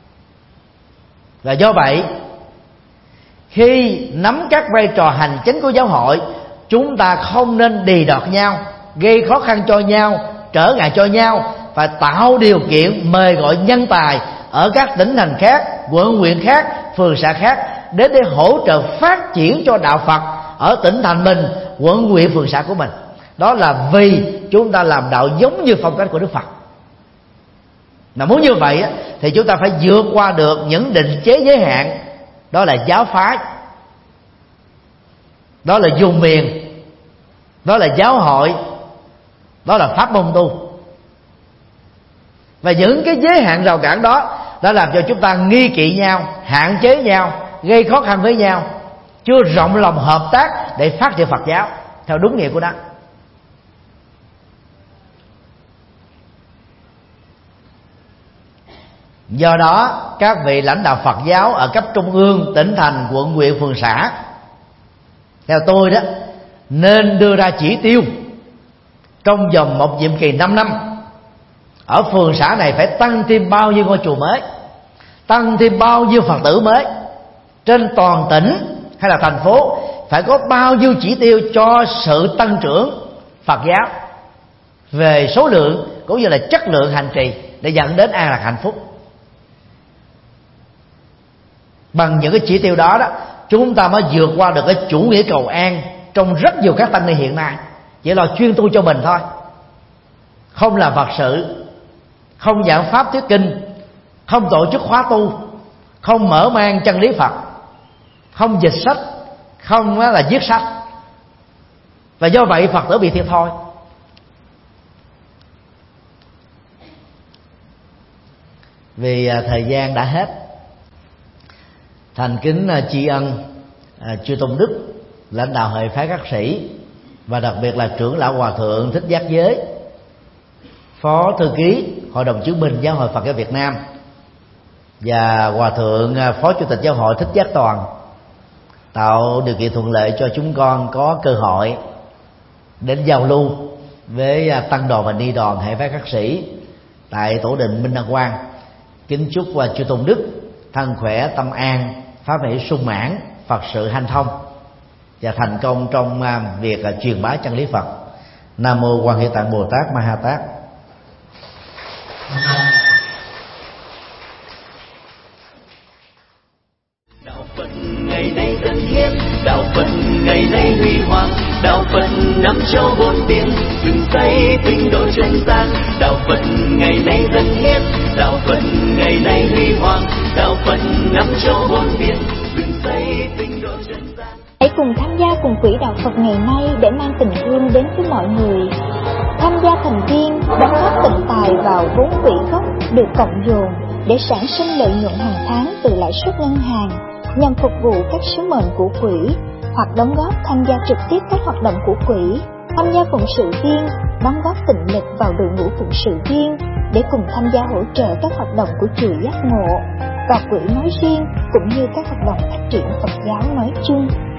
Và do vậy, khi nắm các vai trò hành chính của giáo hội, chúng ta không nên đì đọt nhau, gây khó khăn cho nhau, trở ngại cho nhau, phải tạo điều kiện mời gọi nhân tài ở các tỉnh thành khác, quận huyện khác, phường xã khác đến để hỗ trợ phát triển cho đạo Phật ở tỉnh thành mình, quận huyện, phường xã của mình. Đó là vì chúng ta làm đạo giống như phong cách của Đức Phật. Mà muốn như vậy thì chúng ta phải vượt qua được những định chế giới hạn. Đó là giáo phái, đó là vùng miền, đó là giáo hội, đó là pháp môn tu. Và những cái giới hạn rào cản đó đã làm cho chúng ta nghi kỵ nhau, hạn chế nhau, gây khó khăn với nhau, chưa rộng lòng hợp tác để phát triển Phật giáo theo đúng nghĩa của nó. Do đó, các vị lãnh đạo Phật giáo ở cấp trung ương, tỉnh thành, quận huyện, phường xã, theo tôi đó, nên đưa ra chỉ tiêu trong vòng một nhiệm kỳ 5 năm. Ở phường xã này phải tăng thêm bao nhiêu ngôi chùa mới, tăng thêm bao nhiêu Phật tử mới. Trên toàn tỉnh hay là thành phố phải có bao nhiêu chỉ tiêu cho sự tăng trưởng Phật giáo về số lượng cũng như là chất lượng hành trì, để dẫn đến an lạc hạnh phúc. Bằng những cái chỉ tiêu đó đó, chúng ta mới vượt qua được cái chủ nghĩa cầu an trong rất nhiều các tăng ni hiện nay, chỉ là chuyên tu cho mình thôi, không làm Phật sự, không giảng pháp thuyết kinh, không tổ chức khóa tu, không mở mang chân lý Phật, không dịch sách, không là viết sách, Và do vậy Phật tử bị thiệt thòi. Vì thời gian đã hết, thành kính tri ân chư Tôn Đức, lãnh đạo hệ phái các sĩ, và đặc biệt là trưởng lão Hòa thượng Thích Giác Giới, phó thư ký Hội đồng chứng minh Giáo hội Phật giáo Việt Nam, và Hòa thượng phó chủ tịch Giáo hội Thích Giác Toàn, tạo điều kiện thuận lợi cho chúng con có cơ hội đến giao lưu với tăng đoàn và ni đoàn hệ phái các sĩ tại tổ đình Minh Đăng Quang. Kính chúc chư Tôn Đức thân khỏe, tâm an, pháp hỷ sung mãn, Phật sự hanh thông và thành công trong việc truyền bá chân lý Phật. Nam mô Quan Hệ Tạng Bồ Tát Ma Ha Tát. Đạo Phật ngày nay dân hiến, đạo Phật ngày nay huy hoàng, đạo Phật năm châu bốn biển, dựng xây tinh độ chân gian. Đạo Phật ngày nay dân hiến, đạo Phật ngày nay huy hoàng, đạo Phật năm châu bốn biển, dựng xây tinh độ chân gian. Hãy cùng tham gia cùng quỹ đạo Phật ngày nay để mang tình thương đến với mọi người. Tham gia thành viên đóng góp tịnh tài vào vốn quỹ gốc được cộng dồn để sản sinh lợi nhuận hàng tháng từ lãi suất ngân hàng nhằm phục vụ các sứ mệnh của quỹ, hoặc đóng góp tham gia trực tiếp các hoạt động của quỹ, tham gia phụng sự viên, đóng góp tịnh lực vào đội ngũ phụng sự viên để cùng tham gia hỗ trợ các hoạt động của chùa Giác Ngộ và quỹ nói riêng, cũng như các hoạt động phát triển Phật giáo nói chung.